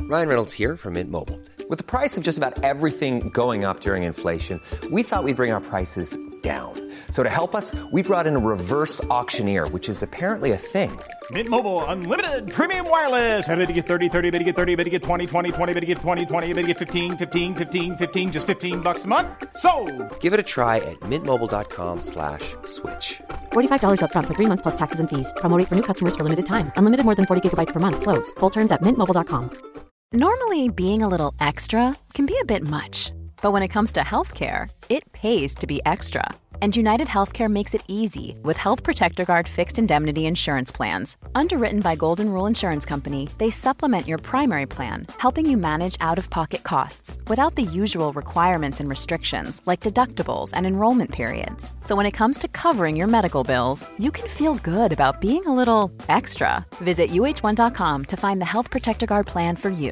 Ryan Reynolds here from Mint Mobile. With the price of just about everything going up during inflation, we thought we'd bring our prices down. So to help us, we brought in a reverse auctioneer, which is apparently a thing. Mint Mobile Unlimited Premium Wireless. How to get 30, 30, bit to get 30, bit to get 20, 20, 20, bit to get 20, 20, bit to get 15, 15, 15, 15, just $15 a month? Sold! Give it a try at mintmobile.com/switch. $45 up front for 3 months plus taxes and fees. Promo rate for new customers for limited time. Unlimited more than 40 gigabytes per month. Slows full terms at mintmobile.com. Normally, being a little extra can be a bit much. But when it comes to healthcare, it pays to be extra. And United Healthcare makes it easy with Health Protector Guard fixed indemnity insurance plans. Underwritten by Golden Rule Insurance Company, they supplement your primary plan, helping you manage out-of-pocket costs without the usual requirements and restrictions like deductibles and enrollment periods. So when it comes to covering your medical bills, you can feel good about being a little extra. Visit uh1.com to find the Health Protector Guard plan for you.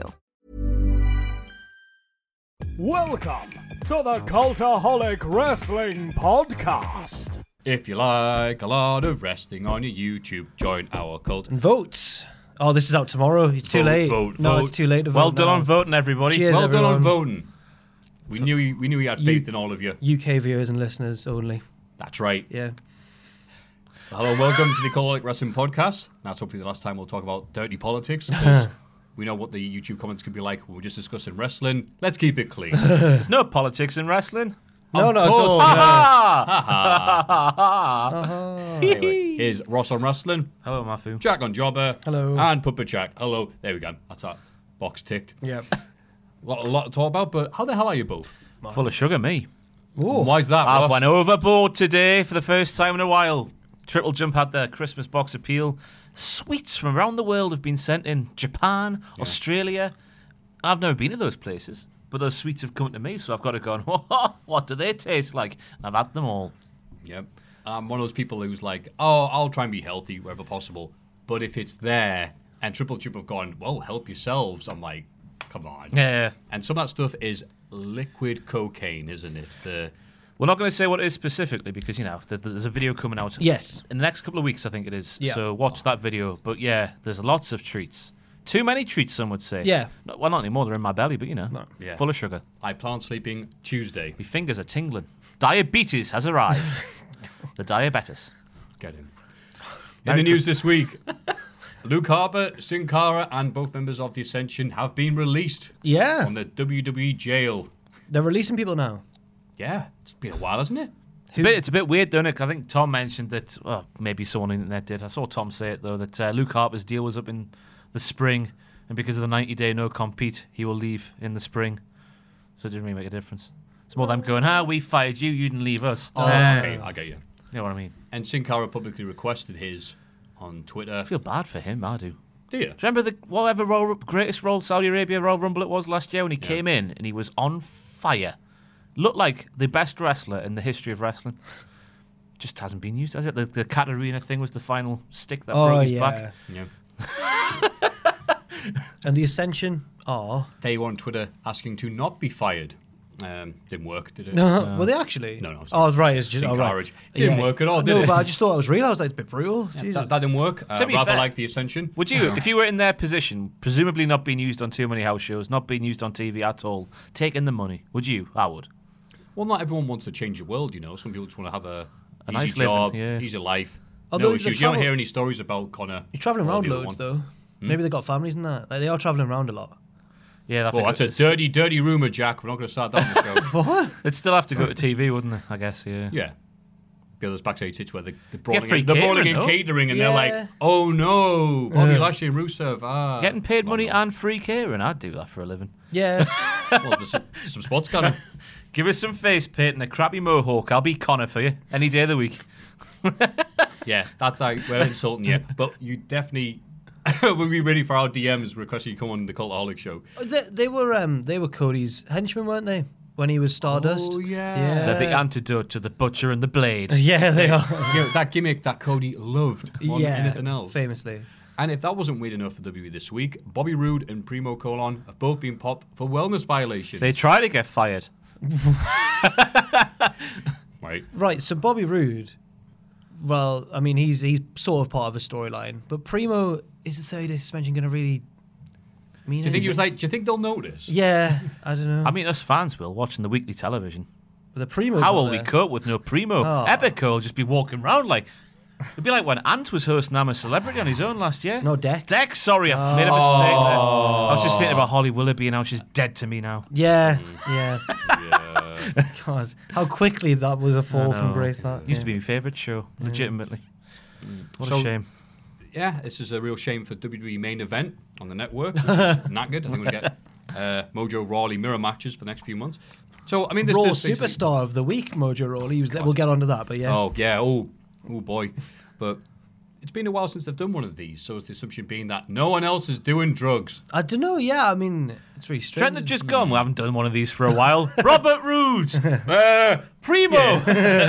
Welcome to the Cultaholic Wrestling Podcast. If you like a lot of wrestling on your YouTube, join our cult. And vote. Oh, this is out tomorrow. It's too late. Vote. It's too late to vote. Well done on voting, everybody. Cheers, Well everyone. done on voting. We knew we had faith in all of you. UK viewers and listeners only. That's right. Yeah. Hello, welcome to the Cultaholic Wrestling Podcast. That's hopefully the last time we'll talk about dirty politics. 'Cause we know what the YouTube comments could be like when we're just discussing wrestling. Let's keep it clean. There's no politics in wrestling. No, it's all. Anyway, here's Ross on wrestling, Hello, Mafu. Jack on jobber, Hello. and Puppet Jack. Hello. There we go. That's that box ticked. Yep. A lot to talk about, but how the hell are you both? Full of sugar, me. Ooh. Why's that, I've Ross? went overboard today for the first time in a while. Triple Jump had their Christmas box appeal. Sweets from around the world have been sent in. Japan, Australia. I've never been to those places, but those sweets have come to me, so I've got to go, what do they taste like? And I've had them all. Yep. I'm one of those people who's like, oh, I'll try and be healthy wherever possible. But if it's there and Triple Chip have gone, well, help yourselves, I'm like, come on. Yeah. And some of that stuff is liquid cocaine, isn't it? We're not going to say what it is specifically because, you know, there's a video coming out. Yes. In the next couple of weeks, I think it is. Yeah. So watch that video. But yeah, there's lots of treats. Too many treats, some would say. Yeah. Well, not anymore. They're in my belly, but, you know, Yeah. full of sugar. I plan on sleeping Tuesday. My fingers are tingling. Diabetes has arrived. The diabetes. Get him. In the news this week, Luke Harper, Sin Cara, and both members of the Ascension have been released Yeah. from the WWE jail. They're releasing people now. Yeah, it's been a while, hasn't it? It's a bit weird, don't it? I think Tom mentioned that, well, maybe someone on the internet did. I saw Tom say it, though, that Luke Harper's deal was up in the spring, and because of the 90-day no-compete, he will leave in the spring. So it didn't really make a difference. It's more them going, we fired you, you didn't leave us. Oh, okay, I get you. You know what I mean? And Sin Cara publicly requested his on Twitter. I feel bad for him, I do. Do you? Do you remember the greatest Royal Saudi Arabia Royal Rumble it was last year when he came in and he was on fire? Looked like the best wrestler in the history of wrestling. Just hasn't been used, has it? The Katarina thing was the final stick that broke his back. Yeah. And the Ascension are... They were on Twitter asking to not be fired. Didn't work, did it? Were they actually? No. Oh, right. It's just... Sin Oh, Cara. right. Didn't work at all, did no, it? but I just thought it was real. I was like, it's a bit brutal. Yeah, Jesus. that didn't work. To be Rather fair, like the Ascension. Would you, if you were in their position, presumably not being used on too many house shows, not being used on TV at all, taking the money, would you? I would. Well, not everyone wants to change the world, you know. Some people just want to have a easy nice job, living, yeah. easy life. Although No the issues. You don't travel- hear any stories about Connor. You're travelling or around the other loads, one. though. Maybe they got families and that. Like, they are travelling around a lot. Yeah, Well, that's a dirty rumour, Jack. We're not going to start that on the show. What? It'd still have to go to TV, wouldn't it? I guess, yeah. Yeah. The others backstage sits where they're free brawling in catering, though. catering and Yeah. they're like, oh no, Bobby Lashley and Rusev. Getting paid Well, money no. and free catering, I'd do that for a living. Yeah. Well, there's some spots coming. Give us some face paint and a crappy mohawk. I'll be Connor for you any day of the week. Yeah, that's like, we're insulting you. But you definitely will be ready for our DMs requesting you come on the Cultaholic show. They were Cody's henchmen, weren't they? When he was Stardust. Oh, yeah. They're the antidote to the butcher and the blade. Yeah, they are. You know, that gimmick that Cody loved more than anything else. Famously. And if that wasn't weird enough for WWE this week, Bobby Roode and Primo Colon have both been popped for wellness violations. They try to get fired. Right, so Bobby Roode, well, I mean, he's sort of part of a storyline, but Primo, is the 30-day suspension going to really Me Do you think he was neither. like? Do you think they'll notice? Yeah, I don't know. I mean, us fans will watching the weekly television. the Primo's How not will we there. cope with no Primo? Oh. Epico will just be walking around like. It'd be like when Ant was hosting I'm a Celebrity on his own last year. No, Dex. Dex, sorry, I made a mistake there. I was just thinking about Holly Willoughby and how she's dead to me now. Yeah, yeah. God, how quickly that was a fall from grace. That Used to be my favourite show, legitimately. What So- a shame. Yeah, this is a real shame for WWE main event on the network. Which is knackered. I think we'll get Mojo Rawley mirror matches for the next few months. So I mean, Raw there's basically- superstar of the week, Mojo Rawley. We'll get onto that, but yeah. Oh yeah, oh boy, but it's been a while since they've done one of these. So is the assumption being that no one else is doing drugs? I don't know. Yeah, I mean, it's really strange. Trent had just gone. We haven't done one of these for a while. Robert Roode, Primo.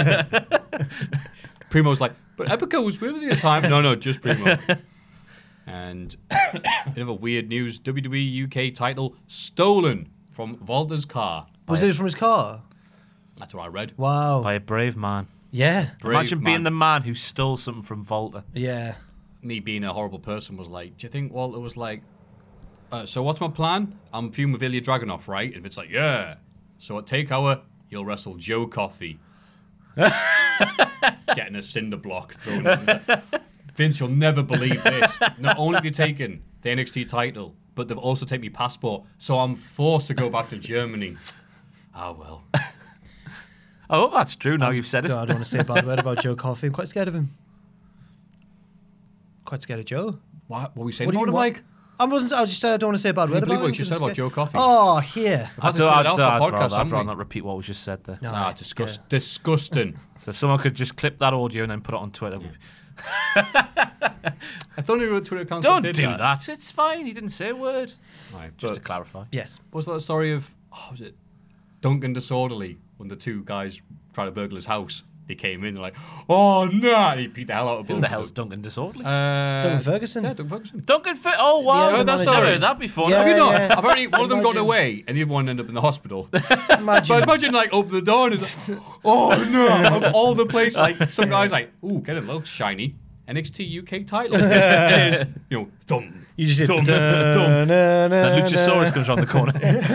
Primo's like, but Epico was with you at the time. No, just Primo. And bit of a weird news: WWE UK title stolen from Walter's car. Was it from his car? That's what I read. Wow. By a brave man. Yeah. Brave Imagine being man. the man who stole something from Volta. Yeah. Me being a horrible person was like, do you think Walter was like, so what's my plan? I'm feuding with Ilya Dragunov, right? And if it's like, yeah. So at Takeover, you'll wrestle Joe Coffey. Getting a cinder block thrown at him. Vince, you'll never believe this. Not only have you taken the NXT title, but they've also taken my passport. So I'm forced to go back to Germany. Oh, well. I hope that's true now you've said it. So I don't want to say a bad word about Joe Coffey. I'm quite scared of him. Quite scared of Joe. What were we saying What do you about him, mean, Mike? I just said I don't want to say a bad Can you word believe about what him. you just I'm said about scared. Joe Coffey? Oh, here. I'd to put it out for I'd podcast, haven't rather we? not repeat what was just said there. No. Disgusting. So if someone could just clip that audio and then put it on Twitter. I thought he wrote Twitter accounts. Don't did do that. It's fine. He didn't say a word. Right, Just but to clarify. Yes. was that the story of, was it Duncan Disorderly when the two guys tried to burgle his house? They came in like, oh no! And he beat the hell out of both. Who the of hell's them. Duncan Disorderly? Duncan Ferguson. Yeah, Duncan Ferguson. Duncan Oh, wow. Yeah, That's the never manager. heard that before. Yeah. Have you not? yeah. Apparently, one of them got Imagine. away, and the other one ended up in the hospital. Imagine. But imagine, like, open the door and it's like, oh no! Of all the places, like, some guy's like, ooh, get it, looks shiny. NXT UK title. It is, thumb. You just hit thumb, thumb. And Luchasaurus comes around the corner.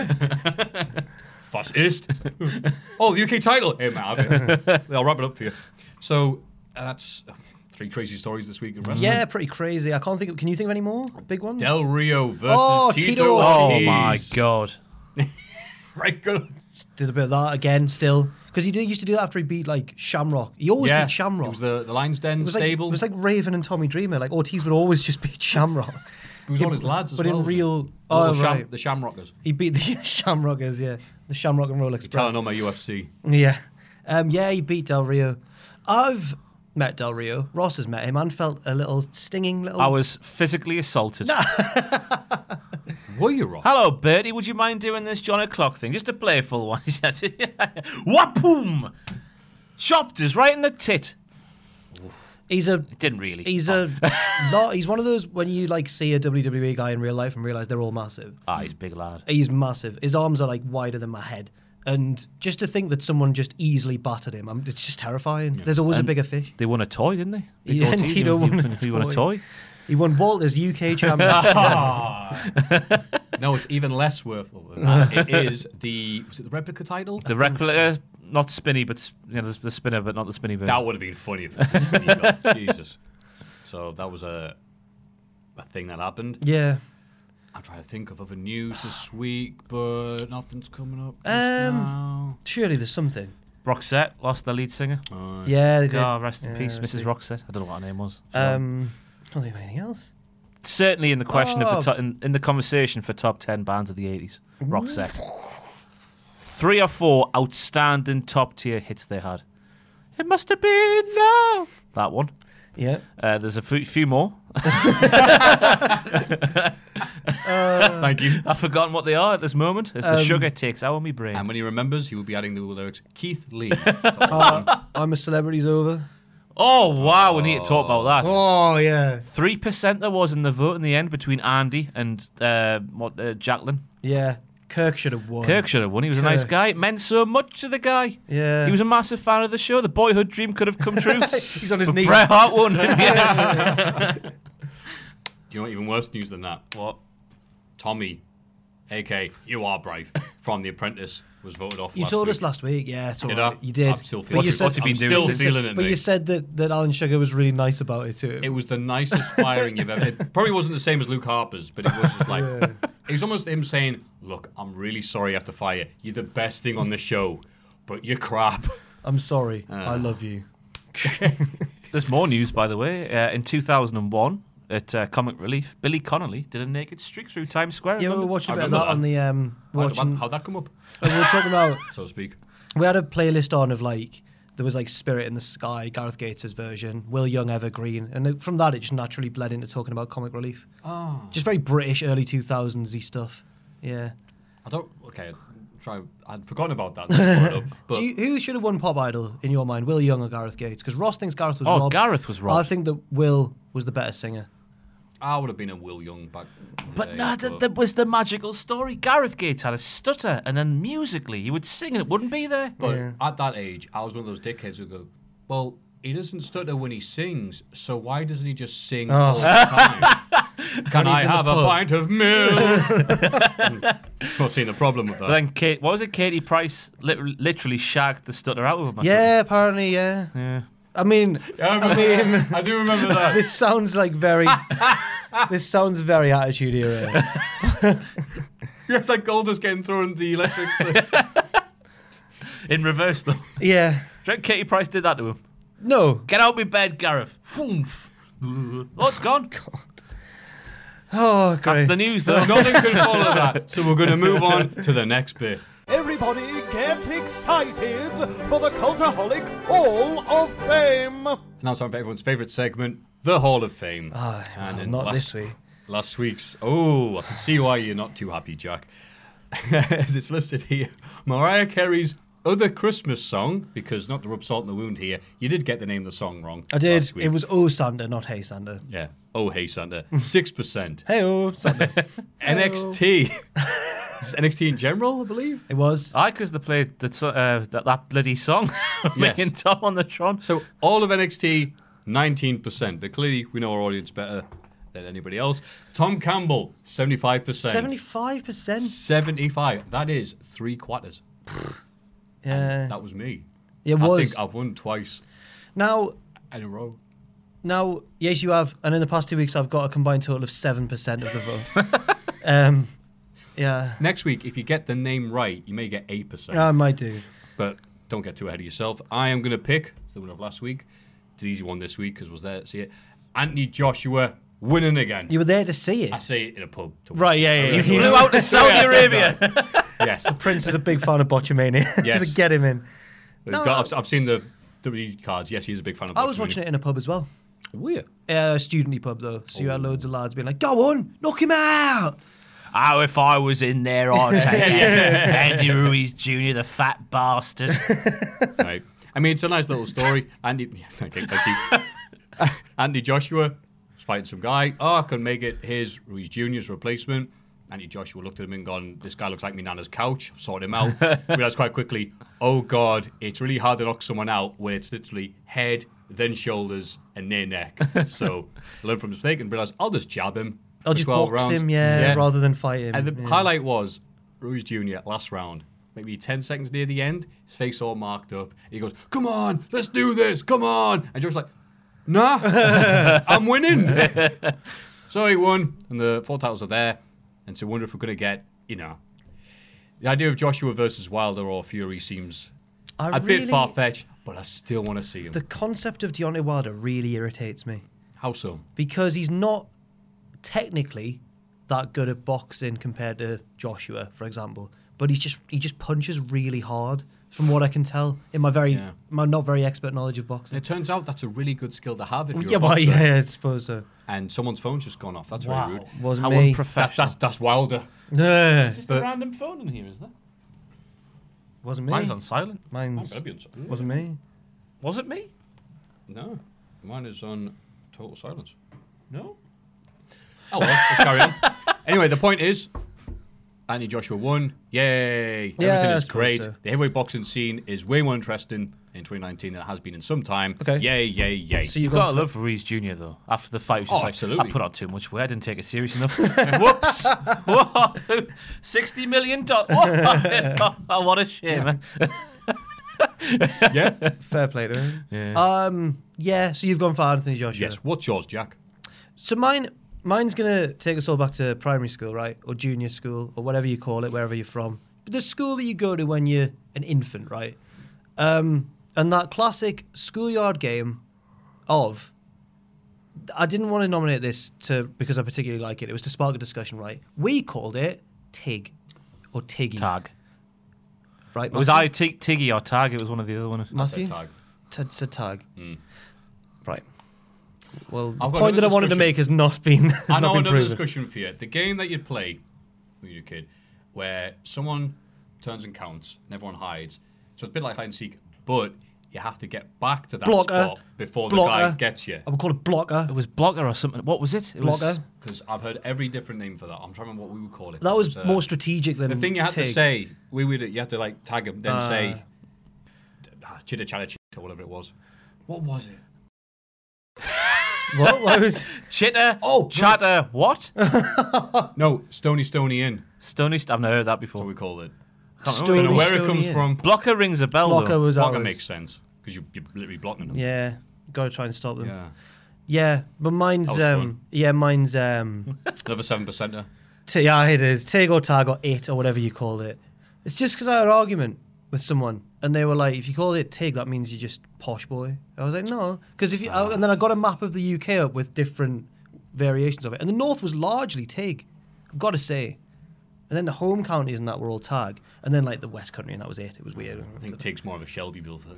Was ist? Oh, the UK title. Hey, man, have it. I'll wrap it up for you. So, that's 3 crazy stories this week in wrestling. Yeah, pretty crazy. I can't think of. Can you think of any more big ones? Del Rio versus Oh, Tito Tito Oh, Ortiz. my God. Right, good. Did a bit of that again still. Because used to do that after he beat, like, Shamrock. He always beat Shamrock. It was the Lions Den It was like, stable. it was like Raven and Tommy Dreamer. Like, Ortiz would always just beat Shamrock. It was all his lads as but well. in real... The Oh, right. The Shamrockers. He beat the Shamrockers, yeah. The Shamrock and Roll Express. Telling on my UFC. Yeah. Yeah, he beat Del Rio. I've met Del Rio. Ross has met him and felt a little stinging little... I was physically assaulted. Were you, Ross? Hello, Bertie. Would you mind doing this John O'Clock thing? Just a playful one. Wapoom! Chopped us right in the tit. He's a... It didn't really. He's a... he's one of those when you, like, see a WWE guy in real life and realise they're all massive. He's a big lad. He's massive. His arms are, like, wider than my head. And just to think that someone just easily battered him, it's just terrifying. There's always a bigger fish. They won a toy, didn't they? Big Yeah, Ortiz, Tito won a he won a toy. toy. He won Walter's UK championship. No, it's even less worthwhile than that. It is was it the replica title? The replica, not spinny, but the spinner, but not the spinny version. That would have been funny if it was spinny belt. Jesus. So that was a thing that happened. Yeah. I'm trying to think of other news this week, but nothing's coming up just now. Surely there's something. Roxette lost their lead singer. Yeah, they did. God, rest in Yeah, peace, rest in Mrs. Roxette. I don't know what her name was. I don't think of anything else. Certainly in the question of in the conversation for top 10 bands of the 80s, Roxette. 3 or 4 outstanding top tier hits they had. It must have been love. That one. Yeah. There's a few more. Thank you. I've forgotten what they are at this moment. As the sugar takes out of my brain. And when he remembers, he will be adding the lyrics, Keith Lee. I'm a Celebrity's over. Oh, wow, we need to talk about that. Oh, yeah. 3% there was in the vote in the end between Andy and Jacqueline. Yeah. Kirk should have won. Kirk should have won. He was a nice guy. It meant so much to the guy. Yeah. He was a massive fan of the show. The boyhood dream could have come true. He's on his But knees. Bret Hart won. Yeah. Do you know what even worse news than that? What? Tommy, a.k.a. You Are Brave, from The Apprentice, was voted off. You told us last week. Yeah, it's all Did right. I? You did. I'm still feeling What's he been doing? still feeling it, But mate. you said that Alan Sugar was really nice about it too. It was the nicest firing you've ever. It probably wasn't the same as Luke Harper's, but it was just like it was almost him saying, "Look, I'm really sorry I have to fire you. You're the best thing on the show, but you're crap." I'm sorry. I love you. There's more news, by the way. In 2001, at Comic Relief, Billy Connolly did a naked streak through Times Square. Yeah, we were Remember? watching a I bit of that on the watching. How'd that come up, We were talking about. so to speak? We had a playlist on of like there was like Spirit in the Sky, Gareth Gates' version, Will Young Evergreen, and from that it just naturally bled into talking about Comic Relief. Oh. Just very British early 2000s-y stuff. Yeah. I don't. Okay, I'd forgotten about that. Brought it up, but Who should have won Pop Idol in your mind, Will Young or Gareth Gates? Because Ross thinks Gareth was robbed. Gareth was robbed. I think that Will was the better singer. I would have been a Will Young back. But that was the magical story. Gareth Gates had a stutter, and then musically he would sing and it wouldn't be there. But at that age, I was one of those dickheads who go, "Well, he doesn't stutter when he sings, so why doesn't he just sing all the time? Can I have a pint of milk?" Not seeing the problem with that. But then what was it? Katie Price literally shagged the stutter out of him. Yeah, apparently, yeah. Yeah. I mean, I do remember that. this sounds like very. This sounds very Attitude Era. It's like Goldust getting thrown the electric. In reverse, though. Yeah. Do you reckon Katie Price did that to him? No. Get out of my bed, Gareth. Oh, it's gone. Oh, great. That's the news, though. Nothing can follow that. So we're going to move on to the next bit. Everybody get excited for the Cultaholic Hall of Fame. Now it's time for everyone's favourite segment, the Hall of Fame. Well, not this week. Last week's. Oh, I can see why you're not too happy, Jack. As it's listed here, Mariah Carey's other Christmas song, because not to rub salt in the wound here, you did get the name of the song wrong. I did. last week. It was Oh Santa, not Hey Santa. Yeah. Oh, hey, Santa. 6%. Hey Oh Santa. NXT. Is it NXT in general, I believe? It was. Because they played that bloody song. Yes. Me and Tom on the Tron. So all of NXT, 19%. But clearly, we know our audience better than anybody else. Tom Campbell, 75%. 75%? 75. That is 3/4. Yeah. That was me. It I was. think I've won twice Now, in a row. yes, you have. And in the past 2 weeks, I've got a combined total of 7% of the vote. Yeah. Next week, if you get the name right, you may get 8%. I might do. But don't get too ahead of yourself. I am going to pick, it's the winner of last week. It's an easy one this week because I was there to see it. Anthony Joshua winning again. You were there to see it. I say it in a pub. Right, yeah. You flew out to Saudi Arabia. Yes. Prince is a big fan of Botchamania. Yes. So get him in. I've seen the WWE cards. Yes, he's a big fan of I was watching it in a pub as well. Weird. A student-y pub, though. So you had loads of lads being like, go on, knock him out. Oh, if I was in there, I'd take Andy Ruiz Jr., the fat bastard. Right. I mean, it's a nice little story. Andy Joshua was fighting some guy. Oh, I couldn't make it. Here's Ruiz Jr.'s replacement. Andy Joshua looked at him and gone, this guy looks like me nana's couch. Sorted him out. Realised quite quickly, oh God, it's really hard to knock someone out when it's literally head, then shoulders, and near neck. So I learned from his mistake and realised I'll just jab him. I'll for just 12 box rounds. him, rather than fight him. And the highlight was Ruiz Jr. last round, maybe 10 seconds near the end, his face all marked up. He goes, come on, let's do this, come on. And Josh's like, nah, I'm winning. So he won, and the 4 titles are there. And so I wonder if we're going to get, the idea of Joshua versus Wilder or Fury seems a bit far-fetched, but I still want to see him. The concept of Deontay Wilder really irritates me. How so? Because he's not technically that good at boxing compared to Joshua, for example. But he just punches really hard, from what I can tell in my not very expert knowledge of boxing. And it turns out that's a really good skill to have if you're a boxer. Yeah, I suppose so. And someone's phone's just gone off. That's very rude. Wasn't How me. unprofessional. That's Wilder. Just a random phone in here, is there? Wasn't me. Mine's on silent. Mine's wasn't me. Was it me? No, mine is on total silence. No. Oh well, let's carry on. Anyway, the point is, Anthony Joshua won. Yay! Yeah, Everything I is suppose great. so. The heavyweight boxing scene is way more interesting in 2019 than it has been in some time. Okay. Yay, yay, yay. So you've Got to gone love Ruiz Jr. though. After the fight, he was just like, absolutely. I put on too much weight. I didn't take it serious enough. Whoops! Whoa. $60 million. Oh, what a shame. Yeah. fair play to him. Yeah. So you've gone for Anthony Joshua. Yes. What's yours, Jack? So mine's gonna take us all back to primary school, right, or junior school, or whatever you call it, wherever you're from. But the school that you go to when you're an infant, right? And that classic schoolyard game of. I didn't want to nominate this because I particularly like it. It was to spark a discussion, right? We called it Tig or Tiggy. Tag. Right, It was either Tiggy or Tag. It was one of the other ones. Matthew? Tag. Ted said tag. Right. Well, the I've got point that I another wanted to discussion. make has not been. I know another proven. discussion for you. The game that you'd play when you were a kid, where someone turns and counts and everyone hides. So it's a bit like hide and seek, but you have to get back to that Blocker. spot before the guy gets you. I would call it blocker. It was Blocker or something. What was it? It Blocker. was Because I've heard every different name for that. I'm trying to remember what we would call it. That was It more strategic than the thing you had to Tig. say. You had to like tag him, then say chitter chatter chitter, whatever it was. What was it? What was? Chitter. Oh, Chatter. What? No, Stony Inn. Stony. I've never heard that before. That's what we call it. Stony, I don't know where it Stony comes Inn. from. Blocker rings a bell. Blocker though. was Blocker ours. makes sense because you're literally blocking them. Yeah, got to try and stop them. Yeah. Yeah, but mine's That was fun. mine's Another 7%er. yeah, it is Tig or Tag or It or whatever you called it. It's just because I had an argument with someone and they were like, if you call it Tig, that means you're just posh boy. I was like, no, because if you and then I got a map of the UK up with different variations of it, and the north was largely Tig, I've got to say. And then the home counties and that were all Tag, and then like the West Country and that was it. It was weird. I think Tig's more of a Shelbyville thing.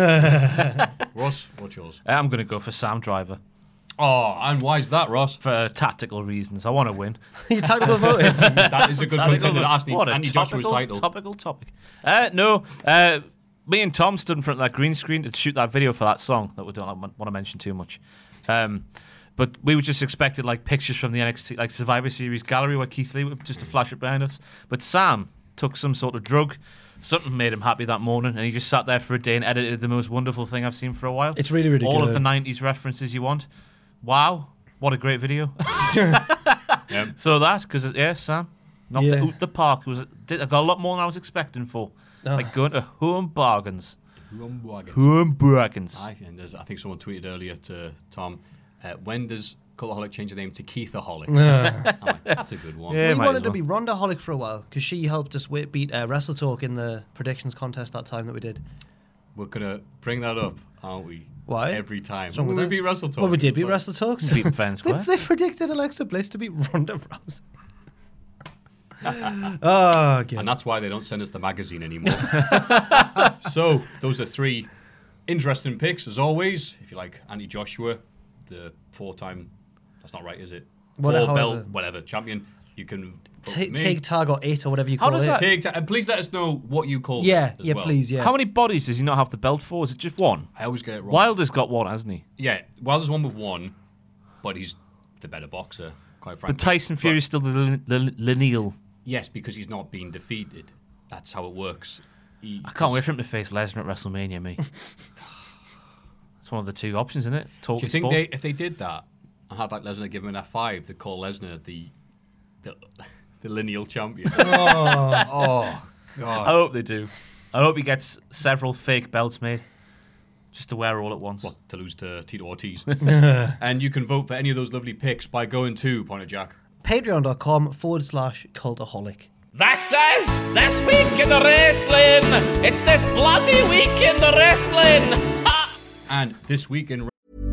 Ross, what's yours? I'm going to go for Sam Driver Oh, and why is that, Ross? for tactical reasons. I want to win. You tactical voting. That is a good contender to ask What a Andy Joshua's title. topical topic. No, me and Tom stood in front of that green screen to shoot that video for that song that we don't want to mention too much. But we were just expected like pictures from the NXT like Survivor Series gallery where Keith Lee would just to flash it behind us. But Sam took some sort of drug. Something made him happy that morning, and he just sat there for a day and edited the most wonderful thing I've seen for a while. It's really, really all good. of the 90s references you want. Wow, what a great video. Yeah. So that, because, Sam, knocked Yeah. it out the park. I got a lot more than I was expecting for. Like going to Home Bargains. Home Bargains. I think someone tweeted earlier to Tom, when does Cultaholic change the name to Keithaholic? I'm like, that's a good one. Yeah, We might wanted as to well. be Rondaholic for a while because she helped us beat Wrestle Talk in the predictions contest that time that we did. We're going to bring that up, aren't we? Why? Every time. What's wrong with When we that? beat Wrestle Talk. Well, we did it's beat like- Wrestle Talk. so- Beat Fair and Square. They predicted Alexa Bliss to beat Ronda Rousey. Oh, good. And that's why they don't send us the magazine anymore. So, those are three interesting picks, as always. If you like Andy Joshua, the four-time, that's not right, is it? Whatever, Four-belt, whatever, champion, you can vote for me. Take Tag or It or whatever you How call does it. that- And please let us know what you call Yeah, it as yeah, well. please, yeah. How many bodies does he not have the belt for? Is it just one? I always get it wrong. Wilder's got one, hasn't he? Yeah, Wilder's one with one, but he's the better boxer, quite frankly. But Tyson Fury's still the lineal. Yes, because he's not being defeated. That's how it works. I can't wait for him to face Lesnar at WrestleMania, mate. It's one of the two options, isn't it? Do you think if they did that and had like Lesnar give him an F5, they'd call Lesnar the lineal champion? Oh, God. I hope they do. I hope he gets several fake belts made just to wear all at once. What, to lose to Tito Ortiz? And you can vote for any of those lovely picks by going to Pointer Jack. Patreon.com/Cultaholic. This is This Week in the Wrestling. It's this bloody week in the wrestling. And this week in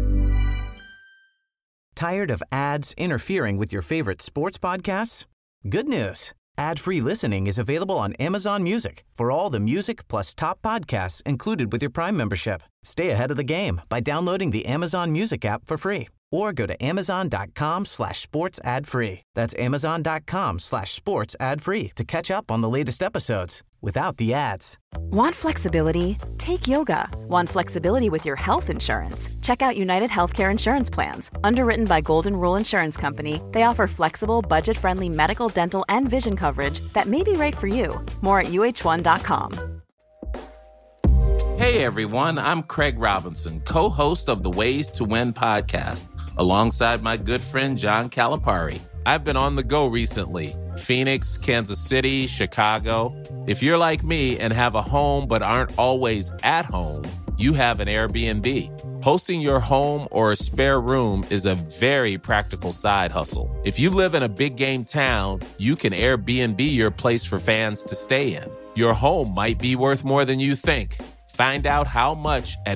Tired of ads interfering with your favorite sports podcasts? Good news. Ad-free listening is available on Amazon Music for all the music plus top podcasts included with your Prime membership. Stay ahead of the game by downloading the Amazon Music app for free or go to amazon.com/sports ad free. That's amazon.com/sports ad free to catch up on the latest episodes without the ads. Want flexibility? Take yoga. Want flexibility with your health insurance? Check out United Healthcare Insurance Plans. Underwritten by Golden Rule Insurance Company, they offer flexible, budget-friendly medical, dental, and vision coverage that may be right for you. More at uh1.com. Hey everyone, I'm Craig Robinson, co-host of the Ways to Win podcast, alongside my good friend John Calipari. I've been on the go recently. Phoenix, Kansas City, Chicago. If you're like me and have a home but aren't always at home, you have an Airbnb. Hosting your home or a spare room is a very practical side hustle. If you live in a big game town, you can Airbnb your place for fans to stay in. Your home might be worth more than you think. Find out how much at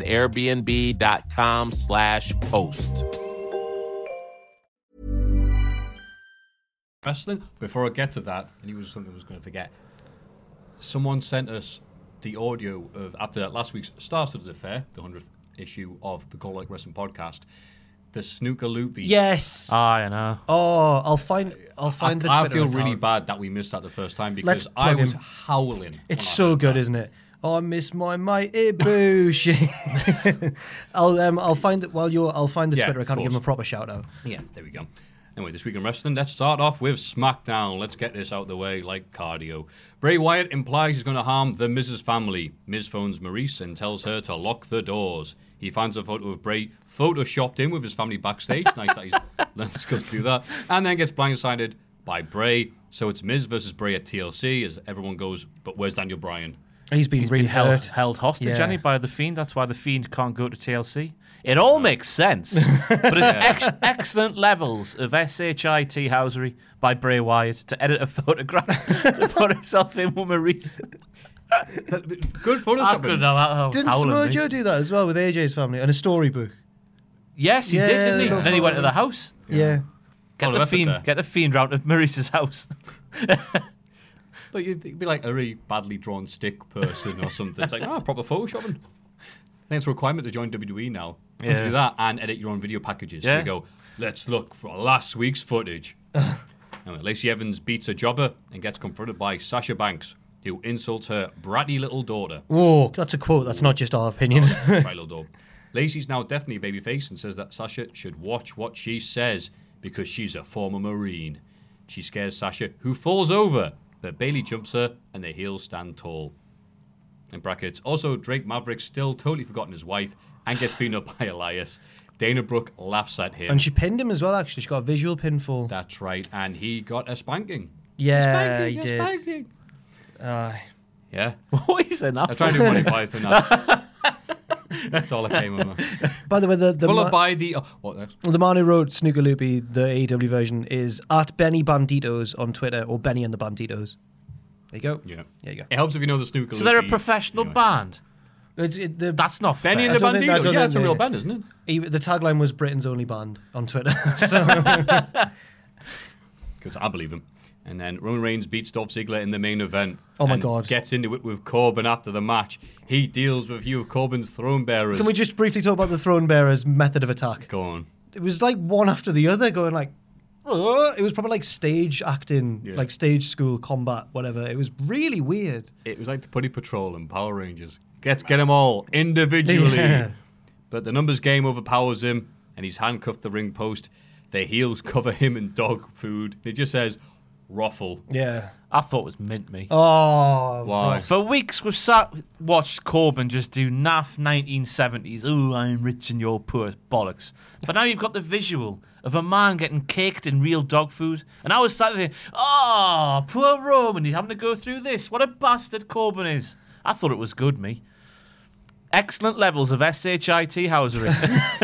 airbnb.com/host. Wrestling. Before I get to that, I knew it was something I was going to forget. Someone sent us the audio of, after that last week's Star-Studded Affair, the 100th issue of the Cultaholic Wrestling podcast, the Snooker Loopy. Yes. I know. Oh, I'll find the Twitter I feel account. really bad that we missed that the first time because Let's I plug was him. howling. It's so good, isn't it? Oh, I miss my mighty Bushi. I'll find it while I'll find the Twitter account and give him a proper shout out. Yeah, there we go. Anyway, this week in wrestling, let's start off with SmackDown. Let's get this out of the way like cardio. Bray Wyatt implies he's going to harm the Miz's family. Miz phones Maurice and tells her to lock the doors. He finds a photo of Bray photoshopped in with his family backstage. Nice that he's learned skills to do that. And then gets blindsided by Bray. So it's Miz versus Bray at TLC as everyone goes, but where's Daniel Bryan? He's been really hurt. held hostage, Yeah. Annie, by the Fiend. That's why the Fiend can't go to TLC. It all makes sense, but it's excellent levels of shit housery by Bray Wyatt to edit a photograph to put himself in with Maurice. Good Photoshop. Didn't Smojo do that as well with AJ's family and a storybook? Yes, he did, didn't he? And then he went to the house. Yeah. Get the Fiend round to Maurice's house. But you'd be like a really badly drawn stick person or something. It's like, proper photoshopping. I think it's a requirement to join WWE now. You have to do that and edit your own video packages. So you go, let's look for last week's footage. Anyway, Lacey Evans beats a jobber and gets confronted by Sasha Banks, who insults her bratty little daughter. Whoa, that's a quote. That's not just our opinion. Bratty little daughter. Lacey's now definitely a babyface and says that Sasha should watch what she says because she's a former Marine. She scares Sasha, who falls over, but Bayley jumps her and the heels stand tall. In brackets, also Drake Maverick's still totally forgotten his wife and gets beaten up by Elias. Dana Brooke laughs at him. And she pinned him as well, actually. She got a visual pinfall. That's right. And he got a spanking. Yeah, he did. Spanking. Yeah. What is it now? I tried to do Monty Python. That's all I came up with. By the way, Followed by the... what next? The man who wrote Snooker Loopy, the AEW version, is at Benny Banditos on Twitter, or Benny and the Banditos. There you go. Yeah. There you go. It helps if you know the Snooker So they're a Loopy. professional band? That's not fair. Benny and the I don't think- I Banditos. don't Yeah, think it's a they- real band, isn't it? The tagline was Britain's only band on Twitter. So Because I believe him. And then Roman Reigns beats Dolph Ziggler in the main event. Oh my and God. Gets into it with Corbin after the match. He deals with a few of Corbin's throne bearers. Can we just briefly talk about the throne bearers' method of attack? Go on. It was like one after the other, going like, it was probably like stage acting, like stage school combat, whatever. It was really weird. It was like the Putty Patrol and Power Rangers. Get them all individually. Yeah. But the numbers game overpowers him, and he's handcuffed to the ring post. The heels cover him in dog food. It just says, ruffle. Yeah. I thought it was mint me. Oh, Why? For weeks we've watched Corbin just do naff 1970s. Oh, I'm rich and you're poor bollocks. But now you've got the visual of a man getting caked in real dog food. And I was sat there, oh, poor Roman, he's having to go through this. What a bastard Corbin is. I thought it was good, me. Excellent levels of shit housery.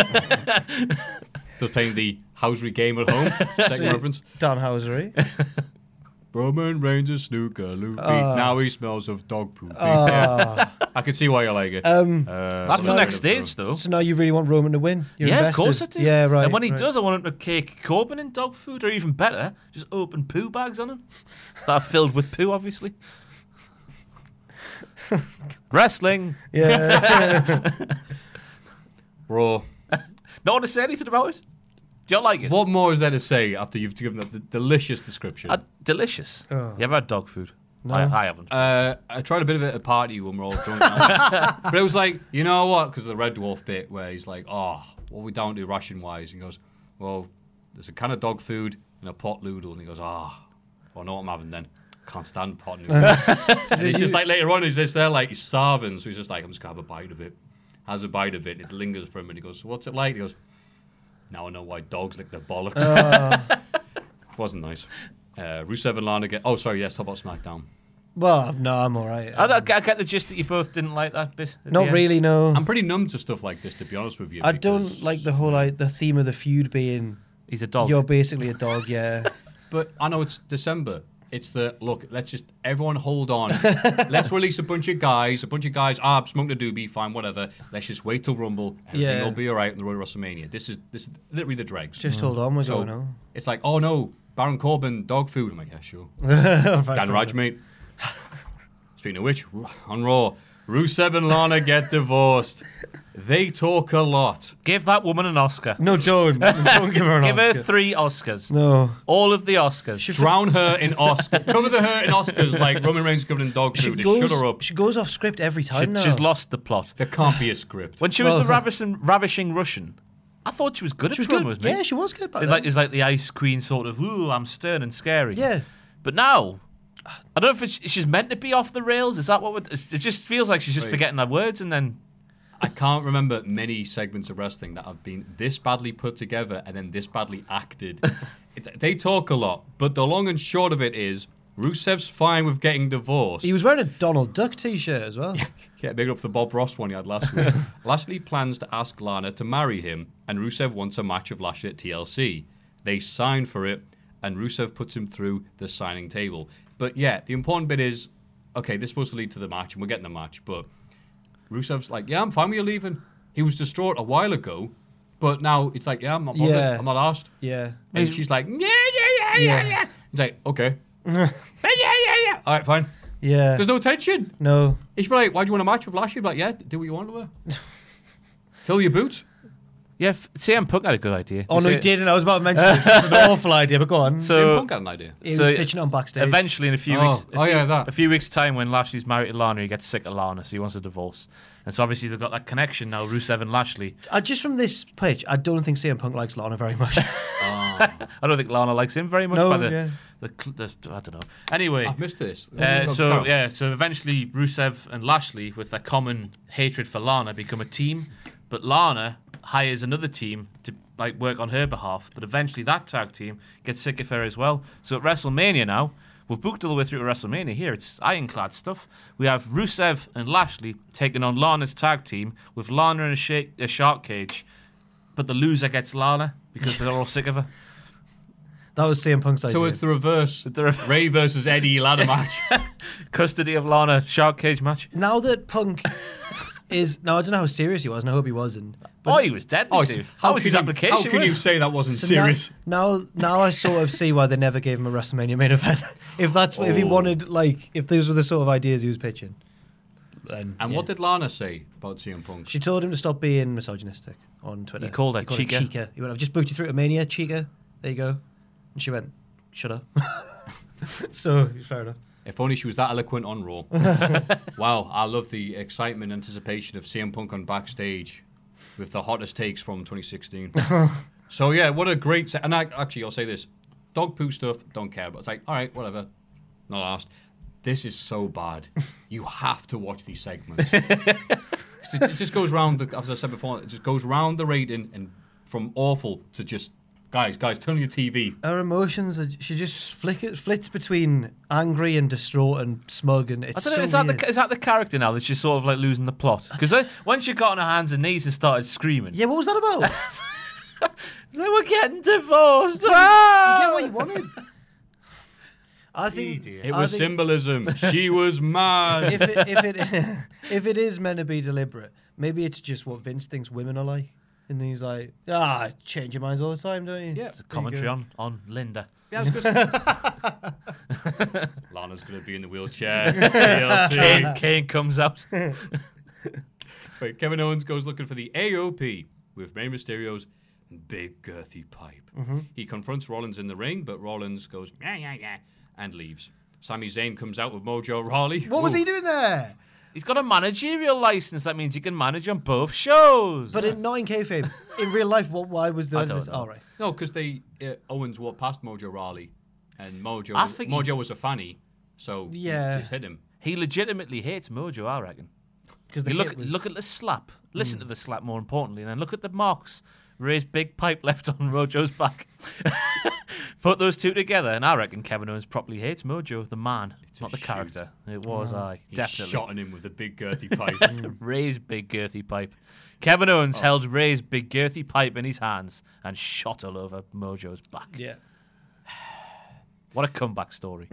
Just playing the housery game at home. Second reference. Danhausery. Roman Reigns' Snooker Loopy. Now he smells of dog poop. Yeah. I can see why you like it. That's the next stage, though. So now you really want Roman to win? You're Yeah, invested. of course I do. Yeah, right. And when he right. does, I want him to cake Corbin in dog food, or even better, just open poo bags on him that are filled with poo, obviously. Wrestling. Yeah. Raw. Not want to say anything about it? Do you like it? What more is there to say after you've given that the delicious description? Delicious. Oh. You ever had dog food? No. I haven't. I tried a bit of it at a party when we're all drunk. But it was like, you know what? Because of the Red Dwarf bit where he's like, oh, what we don't do ration-wise. He goes, well, there's a can of dog food and a pot noodle. And he goes, well, I know what I'm having then. can't stand pot noodles. And it's just like later on, he's just there, like, he's starving, so he's just like, I'm just going to have a bite of it. Has a bite of it, it lingers for a minute. He goes, so what's it like? He goes, now I know why dogs lick their bollocks. Wasn't nice. Rusev and Lana get... Oh, sorry, yes, talk about SmackDown. Well, no, I'm all right. I get the gist that you both didn't like that bit. Not really, no. I'm pretty numb to stuff like this, to be honest with you. I don't like the whole the theme of the feud being... He's a dog. You're basically a dog, yeah. But I know it's December. It's look, let's just, everyone hold on. Let's release a bunch of guys, smoking a doobie, fine, whatever. Let's just wait till Rumble. Everything will be all right on the road to WrestleMania. This is literally the dregs. Just hold on, we're going on. It's like, oh no, Baron Corbin, dog food. I'm like, yeah, sure. Dan Raj, mate. Speaking of which, on Raw, Rusev and Lana get divorced. They talk a lot. Give that woman an Oscar. No, don't. Don't give her an Oscar. Give her 3 Oscars. No. All of the Oscars. Drown her in Oscars. Cover her in Oscars like Roman Reigns covered in dog food. Shut her up. She goes off script every time now. She's lost the plot. There can't be a script. When she was the ravishing Russian, I thought she was good at promos, mate. Yeah, she was good. It's like the Ice Queen sort of, ooh, I'm stern and scary. Yeah. But now... I don't know if she's meant to be off the rails. Is that what? It just feels like she's just forgetting her words, and then I can't remember many segments of wrestling that have been this badly put together and then this badly acted. They talk a lot, but the long and short of it is Rusev's fine with getting divorced. He was wearing a Donald Duck t-shirt as well. Yeah, big up the Bob Ross one he had last week. Lashley plans to ask Lana to marry him, and Rusev wants a match of Lashley at TLC. They sign for it, and Rusev puts him through the signing table. But yeah, the important bit is, okay, this is supposed to lead to the match, and we're getting the match, but Rusev's like, yeah, I'm fine with you leaving. He was distraught a while ago, but now it's like, yeah, I'm not bothered. Yeah. I'm not asked. Yeah. And she's like, yeah. He's like, okay. yeah. All right, fine. Yeah. There's no tension. No. He should be like, why do you want a match with Lashley? He'd be like, yeah, do what you want with her. Fill your boots. Yeah, CM Punk had a good idea. Oh, no, he didn't. I was about to mention this. It's an awful idea, but go on. So, CM Punk had an idea. He was pitching on backstage. Eventually, in a few weeks' time, when Lashley's married to Lana, he gets sick of Lana, so he wants a divorce. And so obviously they've got that connection now, Rusev and Lashley. Just from this pitch, I don't think CM Punk likes Lana very much. I don't think Lana likes him very much. No, I don't know. Anyway, I've missed this. So eventually Rusev and Lashley, with their common hatred for Lana, become a team. But Lana hires another team to work on her behalf. But eventually that tag team gets sick of her as well. So at WrestleMania now, we've booked all the way through to WrestleMania here. It's ironclad stuff. We have Rusev and Lashley taking on Lana's tag team with Lana in a shark cage. But the loser gets Lana because they're all sick of her. That was CM Punk's idea. So it's the reverse. Ray versus Eddie ladder match. Custody of Lana, shark cage match. Now that Punk is... Now, I don't know how serious he was, and I hope he wasn't. He was deadly serious. How was his application? How can you say that wasn't serious? Now I sort of see why they never gave him a WrestleMania main event. If he wanted, if those were the sort of ideas he was pitching. What did Lana say about CM Punk? She told him to stop being misogynistic on Twitter. He called her Chica. He went, I've just booked you through to Mania, Chica. There you go. And she went, shut up. So, fair enough. If only she was that eloquent on Raw. Wow, I love the excitement and anticipation of CM Punk on backstage with the hottest takes from 2016. So, yeah, what a great... And I'll say this. Dog poo stuff, don't care. But it's like, all right, whatever. Not asked. This is so bad. You have to watch these segments. It just goes round, as I said before, it just goes round the rating and from awful to just... Guys, turn on your TV. Her emotions, she just flits between angry and distraught and smug, and it's is that the character now that she's sort of losing the plot? Because when she got on her hands and knees and started screaming. Yeah, what was that about? They were getting divorced. You get what you wanted. I think it was symbolism. She was mad. If it is meant to be deliberate, maybe it's just what Vince thinks women are like. And he's like, change your minds all the time, don't you? Yeah, it's a commentary on Linda. Yeah, I was good. Lana's going to be in the wheelchair. TLC. Kane comes out. Wait, Kevin Owens goes looking for the AOP with Rey Mysterio's big girthy pipe. Mm-hmm. He confronts Rollins in the ring, but Rollins goes, yeah, and leaves. Sami Zayn comes out with Mojo Rawley. What was he doing there? He's got a managerial license. That means he can manage on both shows. But not in kayfabe. In real life, why was there this? All right. No, because Owens walked past Mojo Rawley, and Mojo was a fanny, So Yeah. just hit him. He legitimately hates Mojo, I reckon. Because You look at the slap. Listen to the slap, more importantly, and then look at the marks Ray's big pipe left on Mojo's back. Put those two together, and I reckon Kevin Owens properly hates Mojo, the man, not the character. It was He definitely. shot at him with a big girthy pipe. Ray's big girthy pipe. Kevin Owens held Ray's big girthy pipe in his hands and shot all over Mojo's back. Yeah. What a comeback story.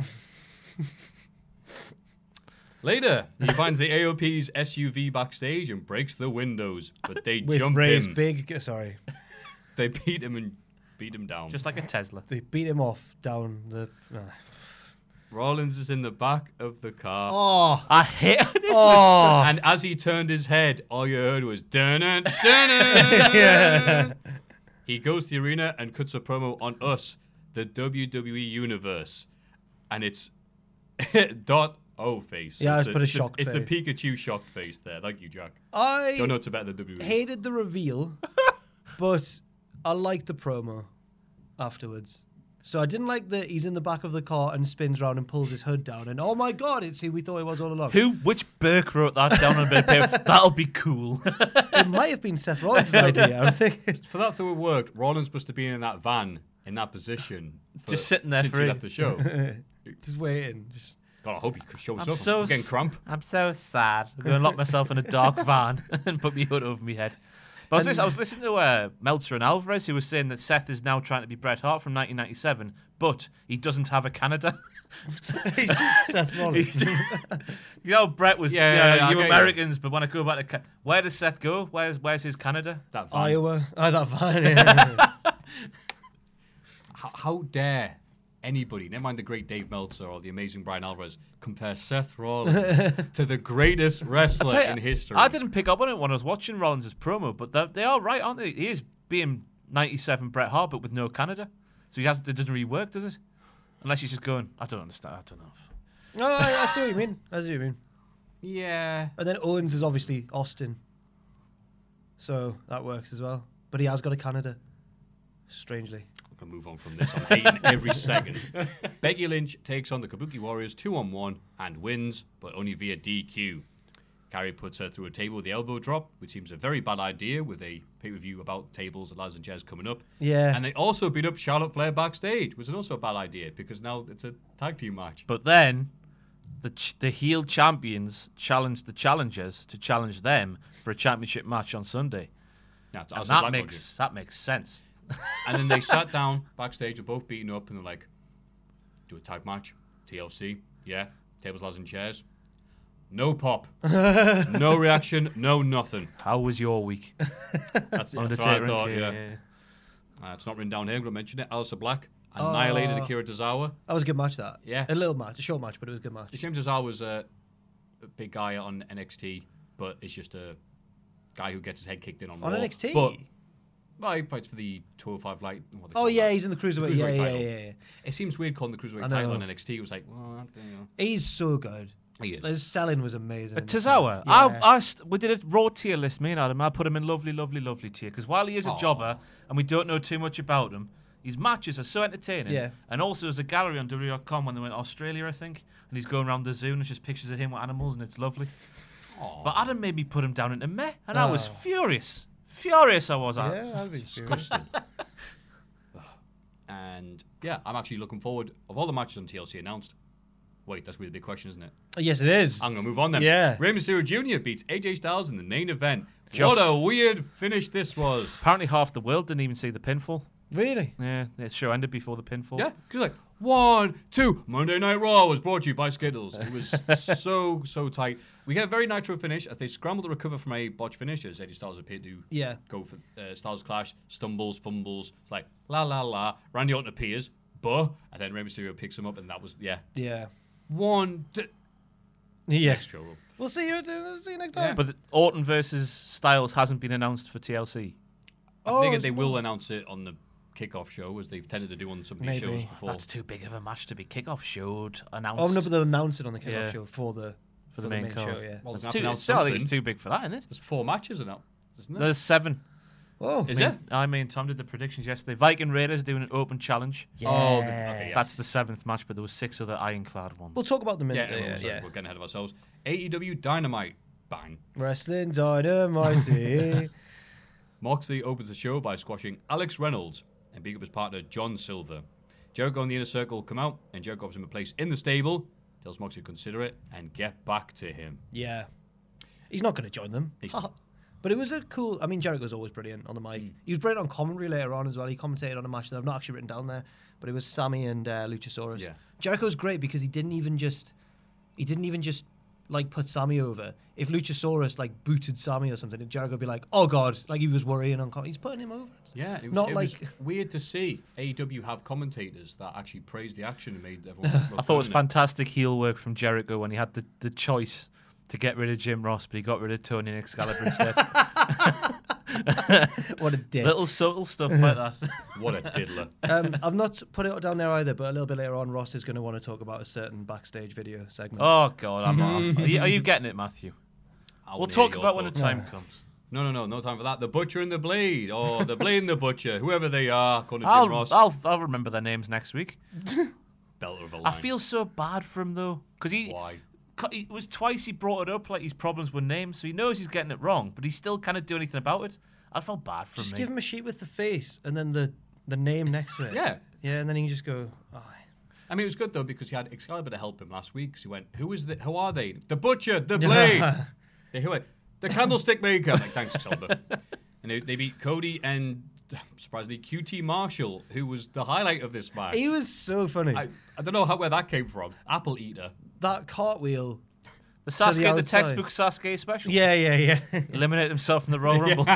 Later, he finds the AOP's SUV backstage and breaks the windows, but they With jump Ray's him. Sorry. They beat him down. Just like a Tesla. They beat him off down the. Rollins is in the back of the car. Oh. I hate this. And as he turned his head, all you heard was dun dun dun. He goes to the arena and cuts a promo on us, the WWE Universe, and it's .O face. Yeah, it's put a shocked It's a face. Pikachu shocked face there. Thank you, Jack. I Don't know it's better than WWE. hated the reveal, but I liked the promo afterwards. So I didn't like that he's in the back of the car and spins around and pulls his hood down, and oh my god, it's who we thought it was all along. Which Burke wrote that down on a bit of paper? That'll be cool. It might have been Seth Rollins' idea. I think. For that to have worked, Rollins must have been in that van, in that position. Just sitting there since for he it. left the show. Just waiting. God, I hope he could show I'm himself. so I'm getting cramp. I'm so sad. I'm going to lock myself in a dark van and put my hood over my head. But I was listening to Meltzer and Alvarez, who was saying that Seth is now trying to be Bret Hart from 1997, but he doesn't have a Canada. He's just Seth Rollins. You know, Bret was, I you get Americans, but when I go back to... Where does Seth go? Where's his Canada? That van. Iowa. Oh, that van. Yeah. How dare anybody, never mind the great Dave Meltzer or the amazing Brian Alvarez, compare Seth Rollins to the greatest wrestler in history? I didn't pick up on it when I was watching Rollins' promo, but they are right, aren't they? He is being 97 Bret Hart, but with no Canada. So it doesn't really work, does it? Unless he's just going, I don't understand, I don't know. No, I see what you mean. I see what you mean. Yeah. And then Owens is obviously Austin. So that works as well. But he has got a Canada. Strangely. I'm going to move on from this. I'm hating every second. Becky Lynch takes on the Kabuki Warriors 2-on-1 and wins, but only via DQ. Carrie puts her through a table with the elbow drop, which seems a very bad idea with a pay-per-view about tables and ladders and chairs coming up. Yeah. And they also beat up Charlotte Flair backstage, which is also a bad idea because now it's a tag team match. But then the heel champions challenged the challengers to challenge them for a championship match on Sunday. Yeah, And that makes sense. And then they sat down backstage, were both beaten up, and they're like, do a tag match, TLC, yeah, tables, ladders and chairs. No pop. No reaction, no nothing. How was your week? That's what I thought, yeah. It's not written down here, I'm going to mention it. Aleister Black annihilated Akira Tozawa. That was a good match, that. Yeah. A little match, a short match, but it was a good match. Shame Tozawa was a big guy on NXT, but it's just a guy who gets his head kicked in on Raw. NXT? But, well, he fights for the 205 light. Oh, yeah, he's in the Cruiserweight. Yeah. It seems weird calling the Cruiserweight title on NXT. It was like, well, he's so good. He is. His selling was amazing. Tozawa, Yeah. we did a Raw tier list, me and Adam. I put him in lovely, lovely, lovely tier because while he is a jobber and we don't know too much about him, his matches are so entertaining. Yeah. And also, there's a gallery on WWE.com when they went to Australia, I think, and he's going around the zoo and it's just pictures of him with animals and it's lovely. But Adam made me put him down into meh, and I was furious. Furious I was. Yeah, I'd be furious. And yeah, I'm actually looking forward of all the matches on TLC announced. Wait, that's really the big question, isn't it? Yes, it is. I'm going to move on then. Yeah. Rey Mysterio Jr. beats AJ Styles in the main event. Just. What a weird finish this was. Apparently half the world didn't even see the pinfall. Really? Yeah, the show ended before the pinfall. Yeah, because like 1, 2, Monday Night Raw was brought to you by Skittles. It was so tight. We get a very nitro finish as they scramble to recover from a botch finish as AJ Styles appeared to go for Styles Clash, stumbles, fumbles. It's like la la la. Randy Orton appears, and then Rey Mysterio picks him up, and that was Yeah. 1, 2. Yeah. Next show. We'll see you next time. But Orton versus Styles hasn't been announced for TLC. I figured they will announce it on the kickoff show, as they've tended to do on some of these shows before. That's too big of a match to be kickoff showed announced. Oh no, but they'll announce it on the kickoff show for the main show. card. Yeah. Well, I think it's too big for that, isn't it? There's 4 matches in it, isn't there? There's 7. Oh, Is it? I mean, Tom did the predictions yesterday. Viking Raiders doing an open challenge. Yeah. Oh, okay, That's the 7th match, but there was 6 other ironclad ones. We'll talk about them in Yeah, a minute. sorry, we're getting ahead of ourselves. AEW Dynamite. Bang. Wrestling Dynamite. Moxley opens the show by squashing Alex Reynolds and beating up his partner John Silver. Jericho and the Inner Circle come out, and Jericho offers him a place in the stable, tells Moxley to consider it, and get back to him. Yeah. He's not going to join them. But it was a cool... I mean, Jericho's always brilliant on the mic. He was brilliant on commentary later on as well. He commentated on a match that I've not actually written down there, but it was Sammy and Luchasaurus. Yeah. Jericho's great because he didn't even just like put Sammy over. If Luchasaurus like booted Sammy or something, Jericho would be like, "Oh God!" Like he was worrying on. He's putting him over. Yeah, it was weird to see AEW have commentators that actually praised the action and made everyone. I thought it was fantastic heel work from Jericho when he had the choice to get rid of Jim Ross, but he got rid of Tony and Excalibur instead. What a dick. Little subtle stuff like that. What a diddler. I've not put it down there either, but a little bit later on, Ross is going to want to talk about a certain backstage video segment. Oh God, I'm not. Are you getting it, Matthew? We'll talk about when the time comes. No time for that. The Butcher and the Blade, or the Blade and the Butcher, whoever they are, according to Jim Ross. I'll remember their names next week. Belter of a line. I feel so bad for him though, because Why? It was twice he brought it up like his problems were named, so he knows he's getting it wrong, but he still can't do anything about it. I felt bad for him. Just give him a sheet with the face and then the name next to it. Yeah. Yeah, and then he can just go, oh. I mean, it was good though because he had Excalibur to help him last week. Because he went, "Who are they? The Butcher, the Blade, the Candlestick Maker." I'm like, thanks, Excalibur. And they beat Cody and surprisingly QT Marshall, who was the highlight of this match. He was so funny. I don't know where that came from. Apple Eater. That cartwheel. The Sasuke, the textbook Sasuke special. Yeah. Eliminate himself from the Royal Rumble.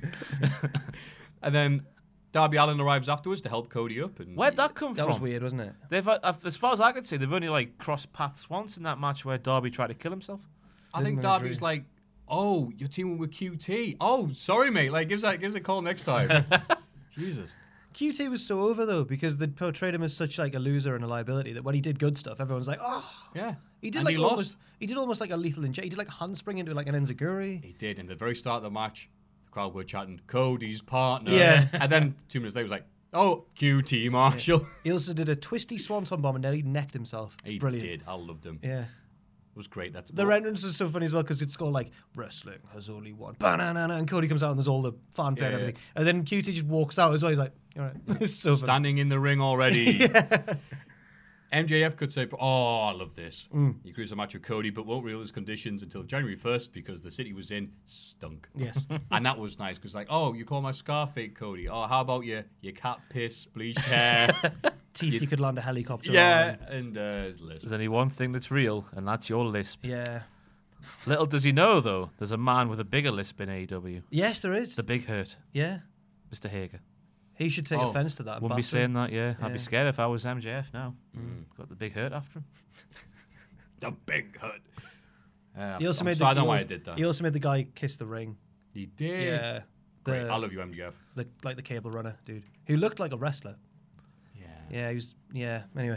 And then Darby Allin arrives afterwards to help Cody up. And Where'd that come from? That was weird, wasn't it? They've, as far as I can see, they've only like crossed paths once in that match where Darby tried to kill himself. I think Darby's like, "Oh, you're teaming with QT. Oh, sorry, mate. Like, gives a call next time." Jesus. QT was so over though because they portrayed him as such like a loser and a liability that when he did good stuff, everyone's like, "Oh, yeah." He did And like he lost. He did almost like a lethal injection. He did like a handspring into like an enziguri. He did. In the very start of the match, the crowd were chanting Cody's partner. Yeah. And then 2 minutes later, it was like, "Oh, QT Marshall." Yeah. He also did a twisty swanton bomb and then he necked himself. He Brilliant. did. I loved him. Yeah. It was great. Their entrance was so funny as well because it's called like wrestling has only one. Banana, and Cody comes out and there's all the fanfare and everything. And then QT just walks out as well. He's like, all right, it's so funny. Standing in the ring already. MJF could say, "Oh, I love this." He agrees a match with Cody, but won't reveal his conditions until January 1st because the city was in stunk. Yes. And that was nice because, like, "Oh, you call my scar fake, Cody? Oh, how about your cat piss, bleached hair?" Teeth you could land a helicopter Yeah, on. and his lisp. There's only one thing that's real, and that's your lisp. Yeah. Little does he know, though, there's a man with a bigger lisp in AEW. Yes, there is. The Big Hurt. Yeah. Mr. Hager. He should take offense to that. Wouldn't be saying that, yeah. I'd Yeah. be scared if I was MJF now. Got the Big Hurt after him. The Big Hurt. He also made I don't know why I did that. He also made the guy kiss the ring. He did. Yeah. Great. I love you, MJF. The cable runner dude who looked like a wrestler. Yeah. Yeah, he was. Yeah. Anyway.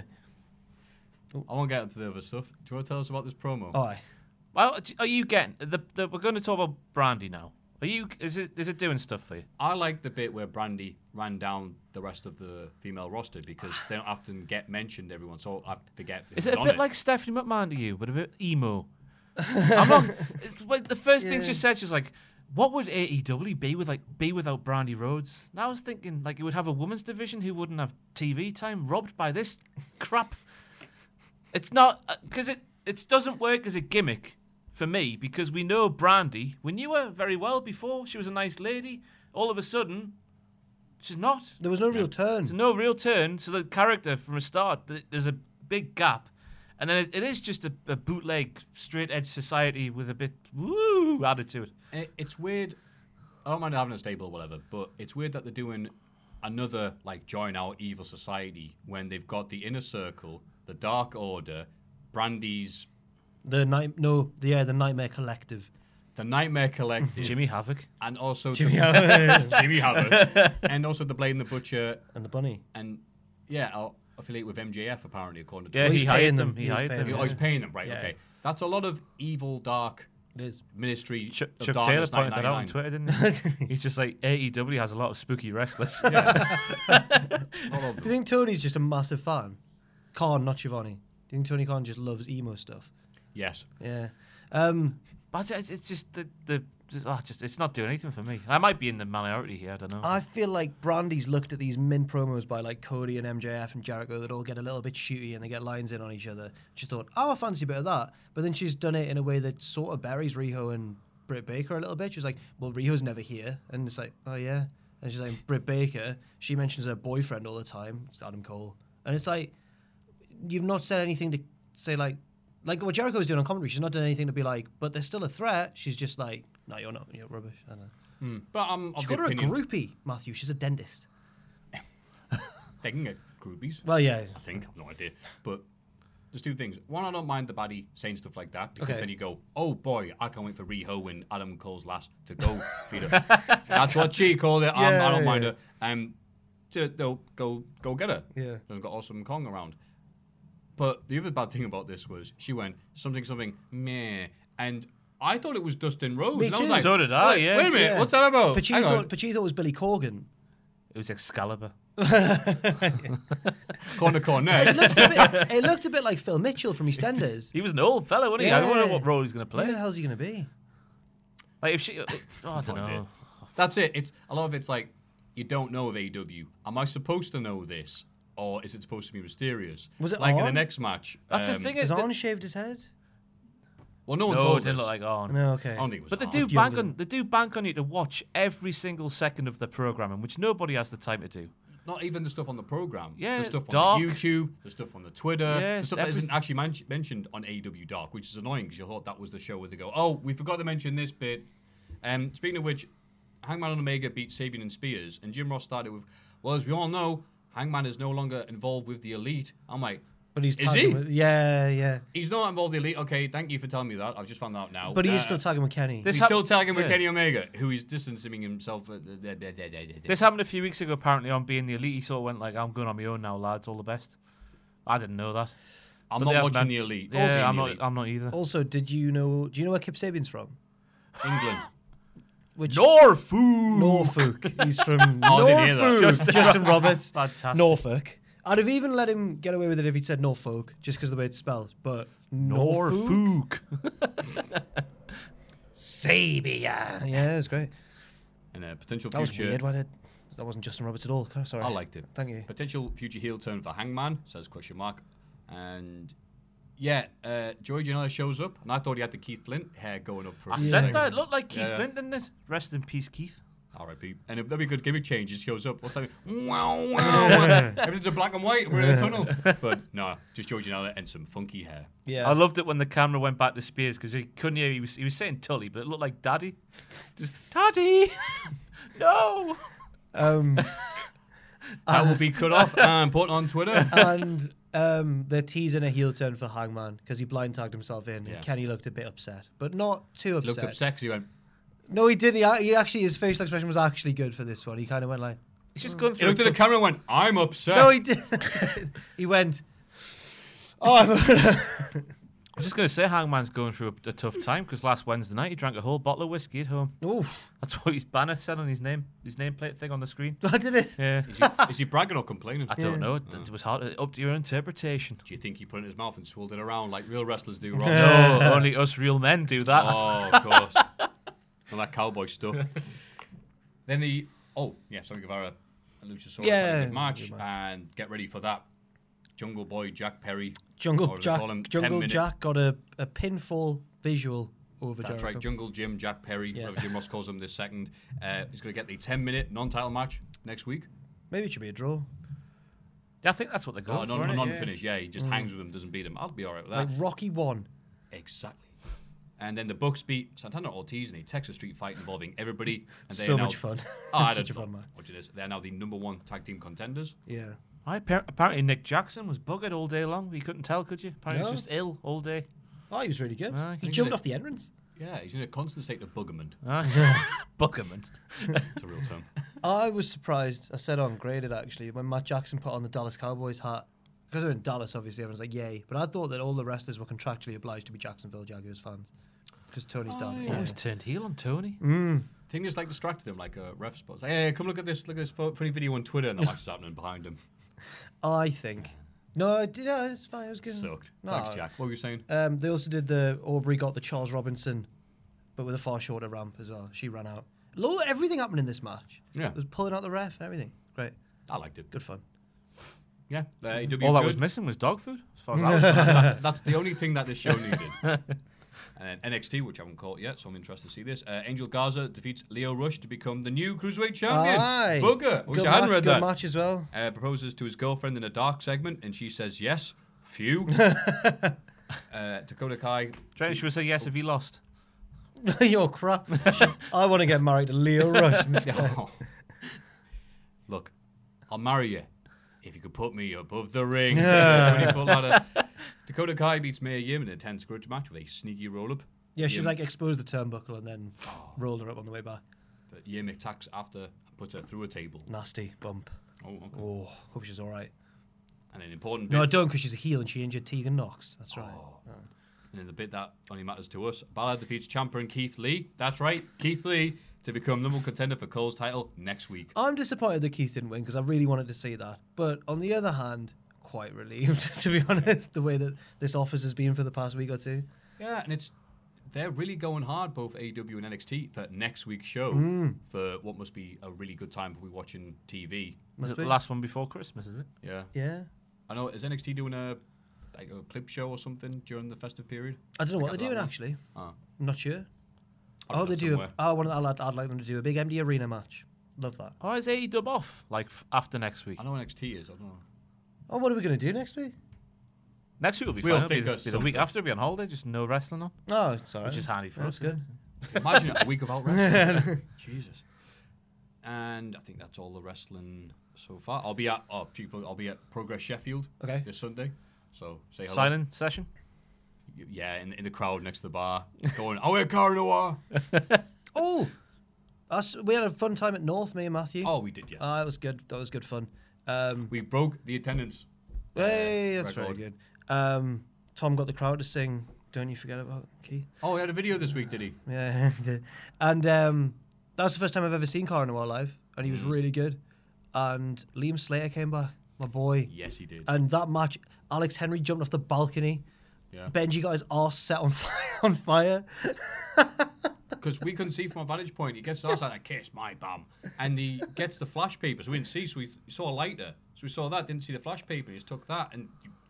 I won't get into the other stuff. Do you want to tell us about this promo? Oh, aye. Well, are you getting we're going to talk about Brandy now? Is it doing stuff for you? I like the bit where Brandy ran down the rest of the female roster because they don't often get mentioned. Everyone, so I forget. Is it a bit like Stephanie McMahon to you, but a bit emo? I'm not. The first thing she said, she's like, "What would AEW be without Brandy Rhodes?" And I was thinking, like, it would have a women's division who wouldn't have TV time, robbed by this crap. It's not because it doesn't work as a gimmick for me because we know Brandy. We knew her very well before. She was a nice lady. All of a sudden, she's not. There was no real turn. There's no real turn. So the character from the start, there's a big gap. And then it is just a bootleg, straight-edge society with a bit woo added to it. It's weird. I don't mind having a stable or whatever, but it's weird that they're doing another, like, join our evil society when they've got the Inner Circle, the Dark Order, Brandy's... The Nightmare Collective. The Nightmare Collective. Jimmy Havoc. And also... Jimmy Havoc. Jimmy Havoc. And also the Blade and the Butcher. And the Bunny. And, yeah, I'll affiliate with MJF, apparently, according to... Yeah, Well, he he's hired paying them. them. He hired them. Oh, he's paying them, right, Yeah. okay. That's a lot of evil, dark It is. Ministry Chuck of Taylor Darkness pointed that out on 1999. Twitter, didn't he? He's just like, AEW has a lot of spooky wrestlers. All of Do you think Tony's just a massive fan? Khan, not Shivani. Do you think Tony Khan just loves emo stuff? Yes. Yeah. But it's just it's not doing anything for me. I might be in the minority here. I don't know. I feel like Brandy's looked at these min promos by like Cody and MJF and Jericho that all get a little bit shooty and they get lines in on each other. She thought, oh, I fancy a bit of that. But then she's done it in a way that sort of buries Riho and Britt Baker a little bit. She's like, well, Riho's never here. And it's like, oh, yeah. And she's like, Britt Baker, she mentions her boyfriend all the time. It's Adam Cole. And it's like, you've not said anything to say like what Jericho was doing on commentary. She's not done anything to be like, but there's still a threat. She's just like, no, you're not. You're rubbish. I don't know. But I'm She's of got the her a opinion groupie, Matthew. She's a dentist. they can get groupies. Well, yeah. I think. I've no idea. But there's two things. One, I don't mind the baddie saying stuff like that because Okay. then you go, oh boy, I can't wait for Riho and Adam Cole's last to go beat her. That's what she called it. I don't mind her. They'll go get her. Yeah. They've got Awesome Kong around. But the other bad thing about this was she went something meh, and I thought it was Dustin Rhodes. Me and I was too. like, So did I, yeah. Wait a minute, Yeah. what's that about? But she Hang on. thought it was Billy Corgan. It was Excalibur. Corner Cornet. It looked a bit like Phil Mitchell from EastEnders. He was an old fellow, wasn't he? I don't know what role he's going to Who play. the hell's he going to be? Like if she, I don't know. That's it. It's a lot of it's like you don't know of AEW. Am I supposed to know this, or is it supposed to be mysterious? Was it like in the Arn? next match? That's the thing. Has Is Arn shaved his head? Well, no one no, it told didn't us. look like on. No, okay. I don't think it was. But they Arn. do bank on you to watch every single second of the programming, which nobody has the time to do. Not even the stuff on the program. Yeah, the stuff Dark. on the YouTube, the stuff on the Twitter, Yeah, the stuff that isn't actually mentioned on AEW Dark, which is annoying because you thought that was the show where they go, oh, we forgot to mention this bit. Speaking of which, Hangman and Omega beat Sabian and Spears, and Jim Ross started with, well, as we all know, Hangman is no longer involved with the Elite. I'm like, But he's is tagging he? with, yeah. He's not involved with the Elite. Okay, thank you for telling me that. I've just found that out now. But he is still tagging with Kenny. This He's still tagging with yeah. Kenny Omega, who is distancing himself. This happened a few weeks ago, apparently, on Being the Elite. He sort of went like, I'm going on my own now, lads, all the best. I didn't know that. I'm But they not have watching men- the Elite. Yeah, Also, I'm not either. Also, do you know where Kip Sabian's from? England. Which Norfolk! He's from Oh, I didn't hear that. Norfolk. Justin Roberts. Fantastic. Norfolk. I'd have even let him get away with it if he'd said Norfolk, just because of the way it's spelled. But Norfolk. Sabian. Yeah, it's great. And a potential That was future. weird. Why did that wasn't Justin Roberts at all? Sorry. I liked it. Thank you. Potential future heel turn for Hangman, says question mark. And yeah, Joey Janela shows up, and I thought he had the Keith Flint hair going up for I a said second. that. It looked like Keith Yeah. Flint, didn't it? Rest in peace, Keith. R.I.P. And that'd be a good gimmick change. He shows up. What's that? Wow, wow. Everything's in black and white. We're in a tunnel. But no, just Joey Janela and some funky hair. Yeah. I loved it when the camera went back to Spears because he couldn't hear. He was saying Tully, but it looked like Daddy. Just, Daddy! No! That will be cut off and put on Twitter. And they're teasing a heel turn for Hangman because he blind tagged himself in. Yeah. And Kenny looked a bit upset, but not too upset. Looked upset because he went, No, he didn't. He actually, his facial expression was actually good for this one. He kind of went like, He's just going he through. looked at the camera and went, I'm upset. no, he didn't. He went, oh, I'm I was just going to say Hangman's going through a tough time because last Wednesday night he drank a whole bottle of whiskey at home. Oof. That's what his banner said on his nameplate thing on the screen. I did it. Yeah. Is he bragging or complaining? I don't know. It was hard. Up to your interpretation. Do you think he put it in his mouth and swirled it around like real wrestlers do, Rob? No, only us real men do that. Oh, of course. All that cowboy stuff. Then Sammy Guevara and Luchasaurus had a good match, and get ready for that. Jungle Boy Jack Perry. Jungle or they Jack. call him Jungle 10-minute Jack got a pinfall visual over That's Jericho. right, Jungle Jim Jack Perry, Yes. whatever Jim Ross calls him this second. He's going to get the 10-minute non-title match next week. Maybe it should be a draw. Yeah, I think that's what they're going for. innit? Non-finish, yeah. He just hangs with him, doesn't beat him. I'll be all right with that. Like Rocky 1. Exactly. And then the Bucks beat Santana Ortiz in a Texas Street fight involving everybody. And they So are now, much fun. Oh, I Such a don't fun know match. what it is. They're now the #1 tag team contenders. Yeah. Apparently Nick Jackson was buggered all day long. You couldn't tell, could you? Apparently he was No. just ill all day. Oh, he was really good. Aye. He jumped off the entrance. Yeah, he's in a constant state of buggerment. Buckerman. It's a real term. I was surprised. I said on Graded actually when Matt Jackson put on the Dallas Cowboys hat. Because they're in Dallas, obviously, everyone's like, yay. But I thought that all the wrestlers were contractually obliged to be Jacksonville Jaguars fans. because Tony's down. Yeah, he's turned heel on Tony. I think it's like distracted him, like a ref spot. It's like, hey, come look at this funny video on Twitter, and the match is happening behind him. I think. No, it's fine. It was good. Sucked. No. Thanks, Jack. What were you saying? They also did Aubrey got the Charles Robinson, but with a far shorter ramp as well. She ran out. Everything happened in this match. Yeah. It was pulling out the ref and everything. Great. I liked it. Good fun. Yeah. All that was missing was dog food, as far as I was concerned. That's the only thing that this show needed. And then NXT, which I haven't caught yet, so I'm interested to see this. Angel Garza defeats Leo Rush to become the new Cruiserweight champion. Aye. Bugger. Wish I hadn't read good that. match as well. Proposes to his girlfriend in a dark segment, and she says yes. Phew. Dakota Kai. She would say yes if he lost. You're crap. I want to get married to Leo Rush instead. Oh. Look, I'll marry you if you could put me above the ring. 20-foot ladder. Dakota Kai beats Mia Yim in a tense grudge match with a sneaky roll-up. Yeah, she exposed the turnbuckle and then rolled her up on the way back. But Yim attacks after and puts her through a table. Nasty bump. Oh, okay. Oh, hope she's all right. And an important No, I bit. don't, because she's a heel and she injured Tegan Knox. That's right. And in the bit that only matters to us, Balor defeats Ciampa and Keith Lee. That's right, Keith Lee, to become number one contender for Cole's title next week. I'm disappointed that Keith didn't win because I really wanted to see that. But on the other hand, quite relieved, to be honest, the way that this office has been for the past week or two. Yeah, and they're really going hard, both AEW and NXT, for next week's show, for what must be a really good time if we're watching TV. The last one before Christmas, is it? Yeah. Yeah. I know, is NXT doing a clip show or something during the festive period? I don't know what they're doing, actually. Oh. I'm not sure. I'll They read do. somewhere. I'd like them to do a big empty arena match. Love that. Oh, is AEW off, after next week? I know NXT is, I don't know. Oh, what are we going to do next week? Next week will be We'll fine. think It'll of be the week something. after, it'll be on holiday, just no wrestling on. Oh, sorry. Which is handy for That's us. good. Imagine a week without wrestling. Jesus. And I think that's all the wrestling so far. I'll be at Progress Sheffield this Sunday. So say hello. Signing session? Yeah, in the crowd next to the bar. Going, oh, we're Car Noir. Oh! We had a fun time at North, me and Matthew. Oh, we did, yeah. It was good. That was good fun. We broke the attendance. Hey, that's record. very good. Tom got the crowd to sing Don't You Forget About Keith. Oh, he had a video this week, did he? Yeah, he did. And that was the first time I've ever seen Car Noir live, and he was really good. And Liam Slater came back, my boy. Yes, he did. And that match, Alex Henry jumped off the balcony. Yeah. Benji got his arse set on fire. Because we couldn't see from our vantage point. He gets to us like, kiss my bum. And he gets the flash paper, so we didn't see. So we saw a lighter. So we saw that, didn't see the flash paper. He just took that. And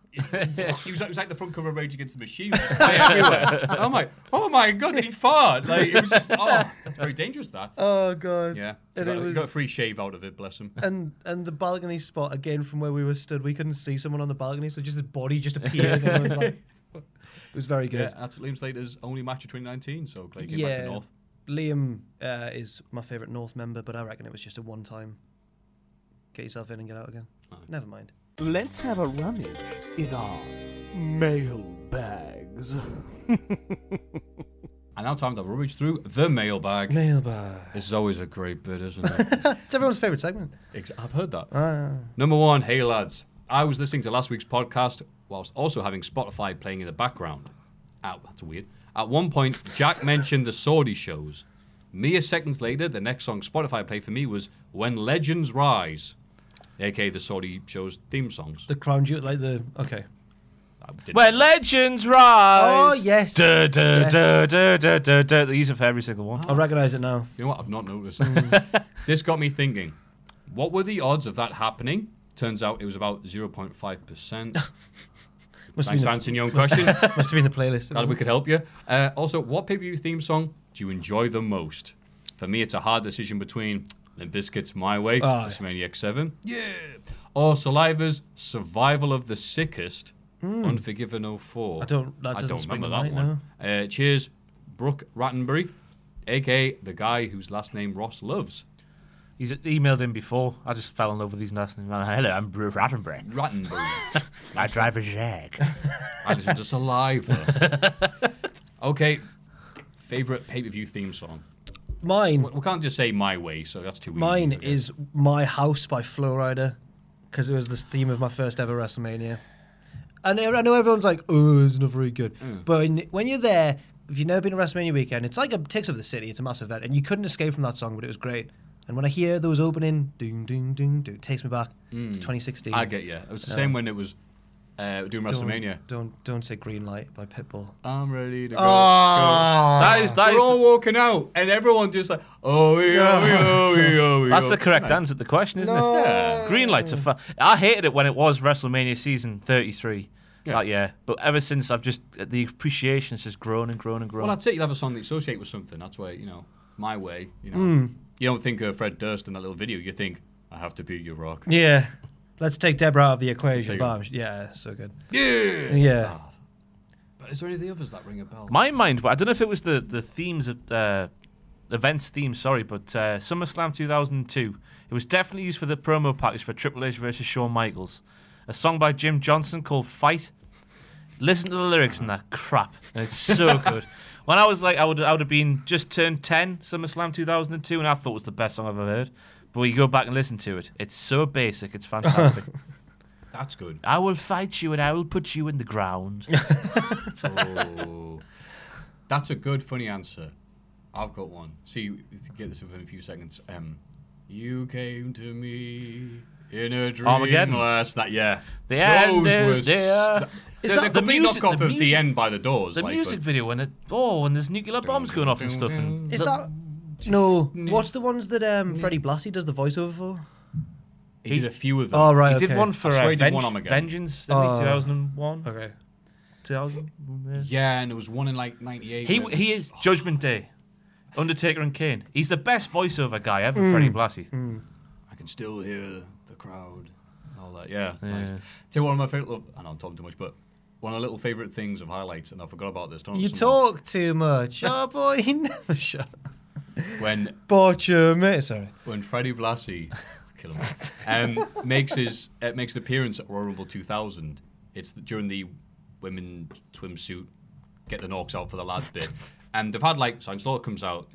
it was like the front cover of Rage Against the Machine. It was everywhere. I'm like, oh my God, did he fart? Like, it was just, it's very dangerous, that. Oh, God. Yeah. And He got a free shave out of it, bless him. And the balcony spot, again, from where we were stood, we couldn't see someone on the balcony, so just his body just appeared. And I was like, it was very good. Yeah, that's Liam Slater's only match of 2019, so glad he came back to North. Liam is my favourite North member, but I reckon it was just a one-time get yourself in and get out again. Never mind. Let's have a rummage in our mail bags. And now time to rummage through the mailbag. Mailbag. This is always a great bit, isn't it? It's everyone's favourite segment. I've heard that. Number one, hey lads. I was listening to last week's podcast whilst also having Spotify playing in the background. Ow, that's weird. At one point, Jack mentioned the Saudi shows. Mere seconds later, the next song Spotify played for me was When Legends Rise, aka the Saudi show's theme songs. The Crown Jewel, like the... Okay. When Legends Rise! Oh, yes. Duh, duh, duh, duh, duh, duh, duh. They use it for every single one. I recognise it now. You know what? I've not noticed. This got me thinking. What were the odds of that happening? Turns out it was about 0.5%. Thanks for answering your own question. Must have been the playlist. Glad we could help you. Also, what pay-per-view theme song do you enjoy the most? For me, it's a hard decision between Limp Bizkit's My Way, WrestleMania X7, or Saliva's Survival of the Sickest, Unforgiven 04. I don't remember that one. Cheers, Brooke Rattenbury, a.k.a. the guy whose last name Ross loves. He's emailed him before. I just fell in love with his last name. Hello, I'm Bruce Rattenbury. I drive a Jag. I listen to Saliva. Okay, favourite pay-per-view theme song? Mine. We can't just say My Way, so that's too easy. Mine is My House by Flow Rider, because it was the theme of my first ever WrestleMania. And I know everyone's like, oh, it's not very good. But when you're there, if you've never been to WrestleMania weekend, it's like a Ticks of the City. It's a massive event, and you couldn't escape from that song, but it was great. And when I hear those opening, ding, ding, ding, ding, it takes me back to 2016. I get you. It was the same when it was doing WrestleMania. Don't say Green Light by Pitbull. I'm ready to go. That We're all walking out, and everyone just like, That's the correct answer to the question, isn't it? Yeah. Green Light's a fun. I hated it when it was WrestleMania season 33. Yeah. But ever since, the appreciation's just grown and grown and grown. Well, that's it. You'll have a song that you associate with something. That's why, My Way, You don't think of Fred Durst in that little video. You think, I have to be your rock. Yeah. Let's take Deborah out of the equation. Yeah, so good. Yeah. But is there any of the others that ring a bell? My mind, I don't know if it was the themes of events themes, but SummerSlam 2002. It was definitely used for the promo package for Triple H versus Shawn Michaels. A song by Jim Johnson called Fight. Listen to the lyrics and that crap, and it's so good. When I was like, I would have been just turned 10, SummerSlam 2002, and I thought it was the best song I've ever heard. But when you go back and listen to it, it's so basic, it's fantastic. That's good. I will fight you and I will put you in the ground. That's a good, funny answer. I've got one. See, get this within a few seconds. You came to me in a dream Armageddon. last night. Yeah. The end is there. Is that the complete knockoff of The End by the Doors? The music video when there's nuclear bombs going off and stuff. And is that... No. What's the ones that Freddie Blassie does the voiceover for? He did a few of them. Oh, right, He did one for Vengeance, didn't he? 2001. Okay. 2000. Yeah, and there was one in like 98. He is Judgment Day. Undertaker and Kane. He's the best voiceover guy ever, Freddie Blassie. I can still hear the crowd. All that. Yeah. Nice. Tell you one of my favorite... I know I'm talking too much, but one of the little favorite things of highlights, and I forgot about this. You talk too much. Oh, boy, he never shut up. When Freddie Blassie kill him, makes an appearance at Royal Rumble 2000. It's during the women swimsuit, get the knocks out for the lads bit, and they've had like Sergeant Slaughter comes out,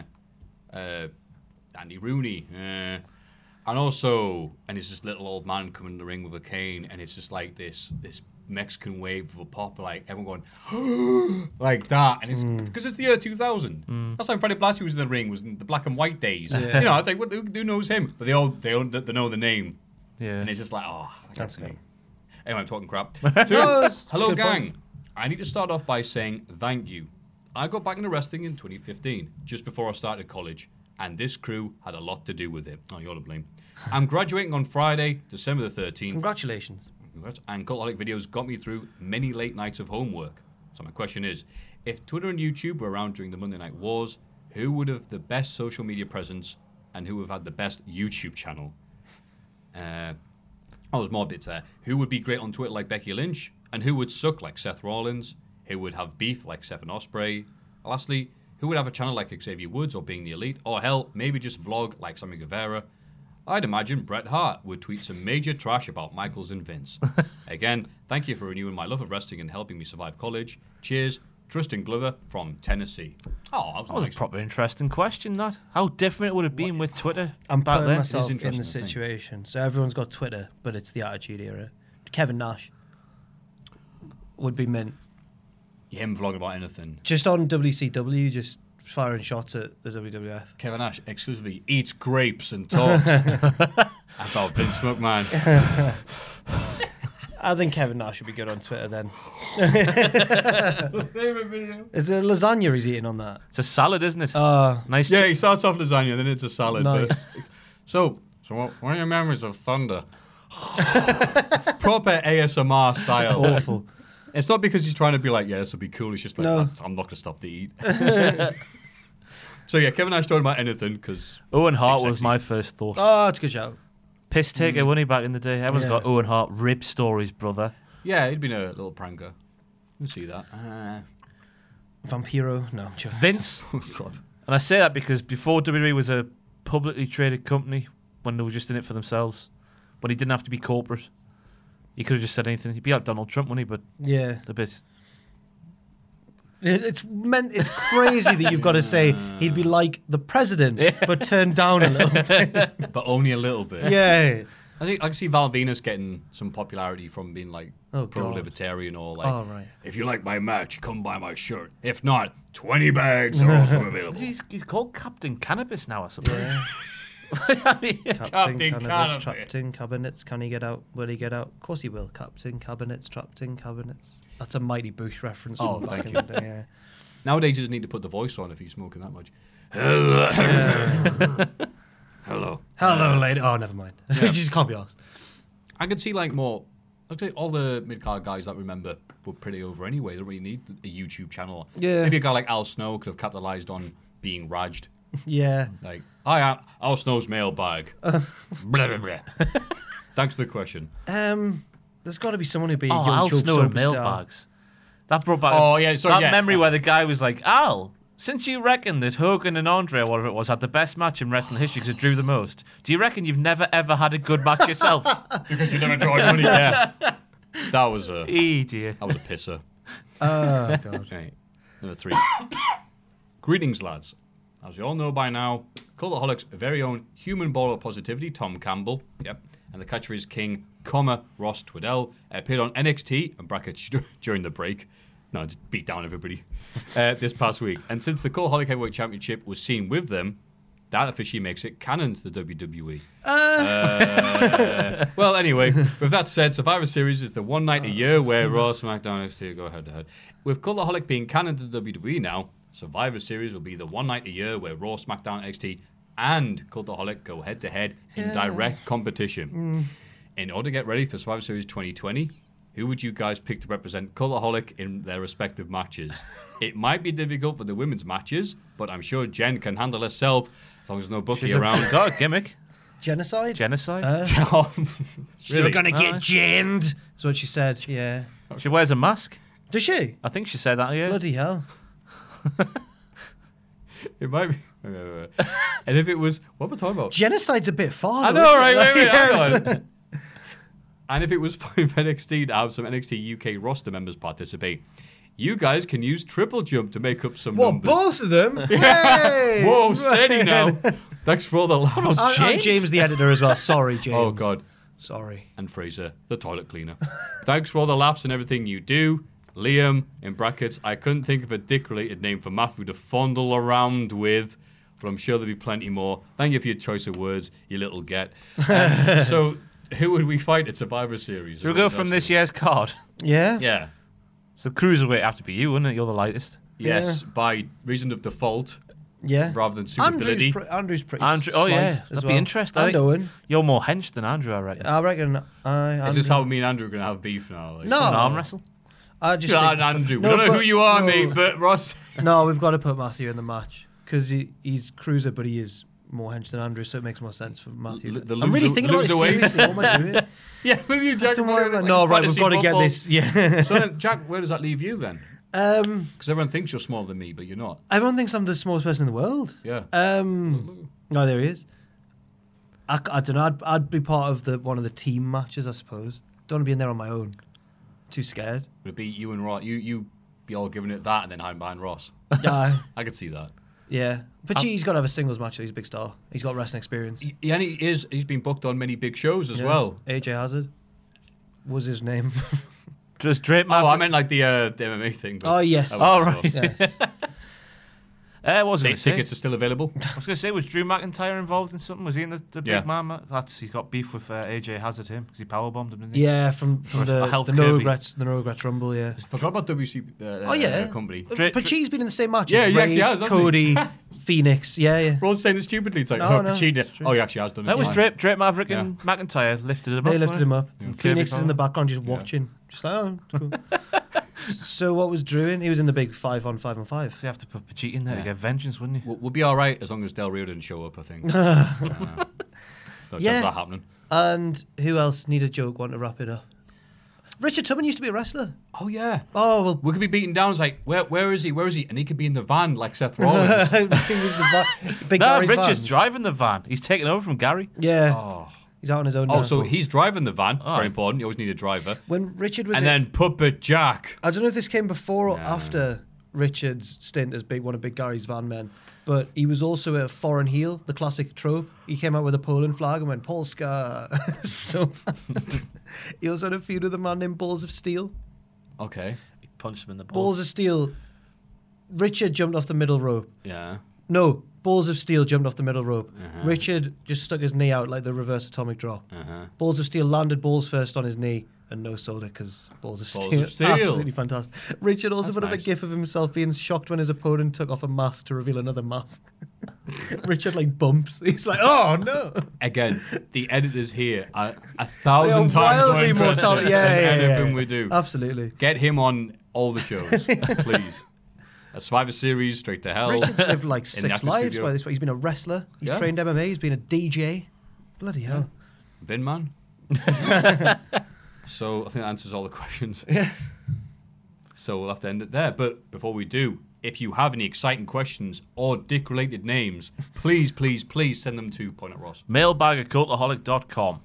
Andy Rooney, and it's this little old man coming in the ring with a cane, and it's just like this Mexican wave of a pop, like everyone going like that, and it's because it's the year 2000. Last time Freddie Blassie was in the ring was in the black and white days. Yeah. It's like who knows him? But they know the name. Yeah, and it's just like that's good. Anyway, I'm talking crap. Hello, gang. Point. I need to start off by saying thank you. I got back into wrestling in 2015, just before I started college, and this crew had a lot to do with it. Oh, you're to blame. I'm graduating on Friday, December the 13th. Congratulations. And Cultaholic videos got me through many late nights of homework. So my question is, if Twitter and YouTube were around during the Monday Night Wars, who would have the best social media presence and who would have had the best YouTube channel? There's more bits there. Who would be great on Twitter like Becky Lynch? And who would suck like Seth Rollins? Who would have beef like Stephen Ospreay? Lastly, who would have a channel like Xavier Woods or Being the Elite? Or hell, maybe just vlog like Sammy Guevara? I'd imagine Bret Hart would tweet some major trash about Michaels and Vince. Again, thank you for renewing my love of wrestling and helping me survive college. Cheers, Tristan Glover from Tennessee. Oh, that was a proper interesting question, that. How different it would have been with Twitter. I'm putting myself in the situation. So everyone's got Twitter, but it's the Attitude Era. Kevin Nash would be mint. Yeah, him vlogging about anything. Just on WCW, just firing shots at the WWF. Kevin Nash exclusively eats grapes and talks about Vince McMahon. I think Kevin Nash should be good on Twitter then. Favorite video. Is it lasagna he's eating on that? It's a salad, isn't it? Nice. Yeah, he starts off lasagna, then it's a salad. Nice. So what are your memories of Thunder? Proper ASMR style. That's awful. It's not because he's trying to be like, yeah, this will be cool. It's just like, no. I'm not going to stop to eat. So yeah, Kevin Nash talking about anything because Owen Hart was my first thought. Oh, that's a good shout. Piss taker, wasn't he, back in the day? Everyone's got Owen Hart rib stories, brother. Yeah, he'd been a little pranker. You see that. Vampiro? No, I'm joking. Vince. Oh, God. And I say that because before WWE was a publicly traded company, when they were just in it for themselves, when he didn't have to be corporate, he could have just said anything. He'd be like Donald Trump, wouldn't he? But yeah, a bit. It's crazy that you've got to say he'd be like the president, but turned down a little bit. But only a little bit. Yeah. I think I can see Val Venus getting some popularity from being like God. pro-libertarian or like, Oh, right. if you like my match, come buy my shirt. If not, 20 bags are also available. He's called Captain Cannabis now or something. Yeah. I mean, Captain Cannabis Cannabis. trapped in cabinets. Can he get out? Will he get out? Of course he will. Captain Cabinets trapped in cabinets. That's a Mighty Bush reference. Oh, from back thank in you. the day, yeah. Nowadays, you just need to put the voice on if he's smoking that much. Hello. Hello, lady. Oh, never mind. You just can't be asked. I can see like more. I'd say all the mid-card guys that remember were pretty over anyway. They don't really need a YouTube channel. Yeah. Maybe a guy like Al Snow could have capitalized on being raged. Yeah. Like, I am Al Snow's mailbag. blah, blah, blah. Thanks for the question. There's got to be someone who'd be a Oh, young Al Chubb Snow and superstar. mailbags. That brought back that memory where the guy was like, Al, since you reckon that Hogan and Andre, or whatever it was, had the best match in wrestling history because it drew the most, do you reckon you've never ever had a good match yourself? Because you never draw money. Yeah. That was a Idiot. That was a pisser. Oh, God. Okay. Number 3. Greetings, lads. As we all know by now, Cultaholic's very own human ball of positivity, Tom Campbell, yep, and the catchphrase king, Ross Twiddell, appeared on NXT, in brackets, during the break. No, just beat down everybody. This past week. And since the Cultaholic Heavyweight Championship was seen with them, that officially makes it canon to the WWE. Well, anyway, with that said, Survivor Series is the one night a year where Raw, SmackDown, NXT go head to head. With Cultaholic being canon to the WWE now, Survivor Series will be the one night a year where Raw, SmackDown, NXT, and Cultaholic go head to head in direct competition. In order to get ready for Survivor Series 2020, who would you guys pick to represent Cultaholic in their respective matches? It might be difficult for the women's matches, but I'm sure Jen can handle herself as long as there's no bookie around. She's got a gimmick. Genocide? Genocide? You're going to get ginned. That's what she said, yeah. She wears a mask. Does she? I think she said that, yeah. Bloody hell. It might be. And if it was, what am I talking about? Genocide's a bit far. I though, know, isn't right? it? Wait, hang on. And if it was fine for NXT to have some NXT UK roster members participate, you guys can use Triple Jump to make up some What, numbers. both of them? Hey! Whoa, steady now. Thanks for all the laughs. I'm James, the editor, as well. Sorry, James. Oh, God. Sorry. And Fraser, the toilet cleaner. Thanks for all the laughs and everything you do. Liam, in brackets, I couldn't think of a dick-related name for Matthew to fondle around with, but I'm sure there'll be plenty more. Thank you for your choice of words, you little get. So, who would we fight at Survivor Series? Should we go from this year's card? Yeah? Yeah. So cruiserweight have to be you, wouldn't it? You're the lightest. Yes, by reason of default. Yeah. Rather than suitability. Andrew's pretty Andrew, oh slight yeah, as that'd well. be interesting. And Owen. You're more hench than Andrew, I reckon. I reckon. Is this how me and Andrew are going to have beef now? Like, No. An arm wrestle? I just God, think, Andrew. No, we don't know but- who you are, no. mate, but Ross. No, we've got to put Matthew in the match because he's cruiser, but he is more hench than Andrew, so it makes more sense for Matthew. The I'm really thinking about it loser wins. seriously. What am I doing? Yeah, with you, Jack. Don't worry about it. No, right, we've got to get this. Yeah. So then, Jack, where does that leave you then? Because everyone thinks you're smaller than me, but you're not. Everyone thinks I'm the smallest person in the world. Yeah. No, there he is. I don't know. I'd be part of one of the team matches, I suppose. Don't want to be in there on my own. Too scared. Would it be you and Ross? You be all giving it that and then hiding behind Ross. Yeah. I could see that. Yeah. But he's got to have a singles match. He's a big star. He's got wrestling experience. Yeah, and he's been booked on many big shows as Yes. well. AJ Hazard was his name. Just Drake Oh, Maverick. I meant like the MMA thing. but Oh, yes. that was Oh, cool. right. Yes. What was I going to say? Tickets are still available. I was going to say, was Drew McIntyre involved in something? Was he in the big Yeah. man? He's got beef with AJ Hazard, him, because he powerbombed him, didn't he? Yeah, from the helped no Kirby. regrets Rumble, yeah. Forgot about WC. Oh, yeah. Company. Pachi's been in the same match Yeah, as he Ray, actually has, hasn't Cody, Phoenix. Yeah, yeah. We're all saying it stupidly. It's like, No, oh, no, Pacino. it's true. Oh, he actually has done it. That was Fine. Drake Maverick and McIntyre lifted him up. They lifted him up. And Phoenix Kirby is in the followed. background just watching. Just like, oh, cool. So what was Drew in? He was in the big 5-on-5-on-5. So you have to put Pachi in there to get vengeance, wouldn't you? We'll be all right as long as Del Rio didn't show up, I think. No chance Yeah. of that happening. And who else need a joke one to wrap it up? Richard Tubman used to be a wrestler. Oh, yeah. Oh, well. We could be beaten down. It's like, where is he? Where is he? And he could be in the van like Seth Rollins. he was the big No, Gary's Richard's vans. driving the van. He's taking over from Gary. Yeah. Oh. He's out on his own Oh, now. so he's driving the van. It's Oh. very important. You always need a driver. When Richard was And then Puppet Jack. I don't know if this came before or after Richard's stint as one of Big Gary's van men, but he was also a foreign heel, the classic trope. He came out with a Poland flag and went Polska. So he also had a feud with a man named Balls of Steel. Okay. He punched him in the balls. Balls of Steel. Richard jumped off the middle rope. Yeah. No, Balls of Steel jumped off the middle rope. Richard just stuck his knee out like the reverse atomic drop. Balls of Steel landed balls first on his knee and no soda because Balls of Steel. Absolutely fantastic. Richard also put up a gif of himself being shocked when his opponent took off a mask to reveal another mask. Richard like bumps. He's like, oh no. Again, the editors here are 1,000 times wildly more more interested talented. than anything we do. Absolutely. Get him on all the shows, please. A Survivor Series, Straight to Hell. Richard's lived like in the 6 actor lives studio. by this point. He's been a wrestler. He's trained MMA. He's been a DJ. Bloody hell. Bin man. So I think that answers all the questions. Yeah. So we'll have to end it there. But before we do, if you have any exciting questions or dick-related names, please, please, please send them to Point at Ross. Mailbag@cultaholic.com.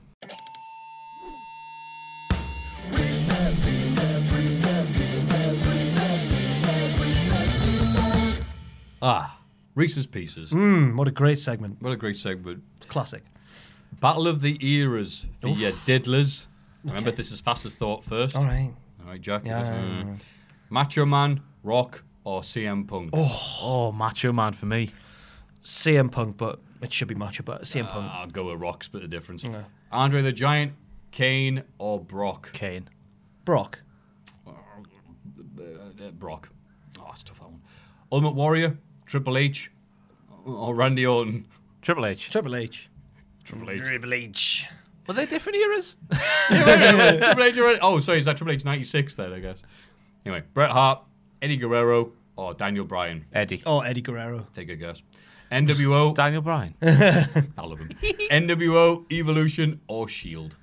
Reese's Pieces. What a great segment. What a great segment. Classic. Battle of the Eras for your diddlers. Remember, this is fast as thought first. All right. All right, Jack. Yeah. Macho Man, Rock, or CM Punk? Oh, Macho Man for me. CM Punk, but it should be Macho, but CM Punk. I'll go with Rock, split the difference. Yeah. Andre the Giant, Kane, or Brock? Kane. Brock. Brock. Oh, that's tough, that one. Ultimate Warrior, Triple H, or Randy Orton? Triple H. Triple H. Triple H. Triple H. Were they different eras? Triple H already? Oh, sorry, is that Triple H 96 then, I guess? Anyway, Bret Hart, Eddie Guerrero, or Daniel Bryan? Eddie. Oh, Eddie Guerrero. Take a guess. NWO. Daniel Bryan. I love him. NWO, Evolution, or Shield?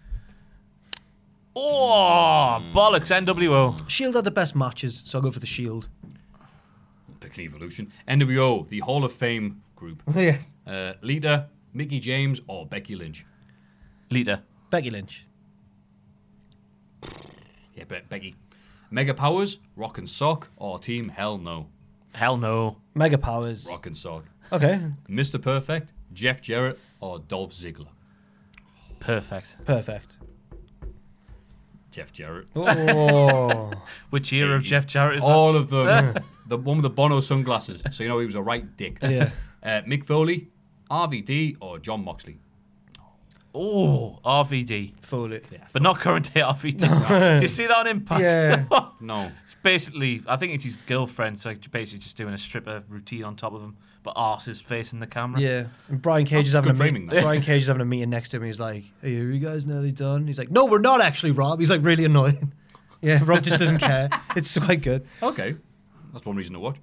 Oh, bollocks, NWO. Shield had the best matches, so I'll go for the Shield. Picking Evolution. NWO, the Hall of Fame group. Yes. Lita, Mickey James, or Becky Lynch? Lita. Becky Lynch. Yeah, Becky. Mega Powers, Rock and Sock, or Team Hell No? Hell no. Mega Powers. Rock and Sock. Okay. Mr. Perfect, Jeff Jarrett, or Dolph Ziggler? Perfect. Perfect. Jeff Jarrett. Oh. Which year of Jeff Jarrett is All of them. The one with the Bono sunglasses, so you know he was a right dick. Yeah. Mick Foley, RVD, or John Moxley? Oh, RVD. Foley. Yeah. But not current day RVD. Do you see that on Impact? Yeah. No. It's basically, I think it's his girlfriend, so basically just doing a stripper routine on top of him, but arse is facing the camera. Yeah. And Brian Cage is having good framing, that. Brian Cage is having a meeting next to him. He's like, "Hey, are you guys nearly done?" He's like, "No, we're not actually, Rob." He's like really annoying. Yeah, Rob just doesn't care. It's quite good. Okay. That's one reason to watch.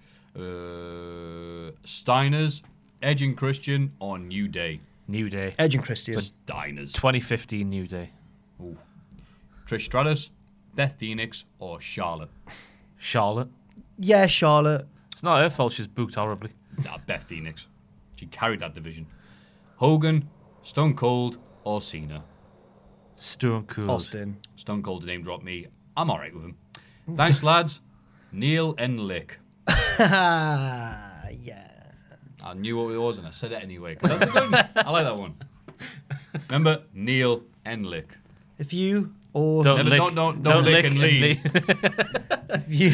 Steiners, Edge and Christian, or New Day? New Day. Edge and Christian. Diners. 2015 New Day. Ooh. Trish Stratus, Beth Phoenix, or Charlotte? Charlotte. Yeah, Charlotte. It's not her fault she's booked horribly. Nah, Beth Phoenix. She carried that division. Hogan, Stone Cold, or Cena? Stone Cold. Austin. Stone Cold name dropped me. I'm all right with him. Thanks, lads. Neil and Lick. Yeah. I knew what it was and I said it anyway. 'Cause that's good. I like that one. Remember, Neil and Lick. If you or Don't lick, don't lick and lead. you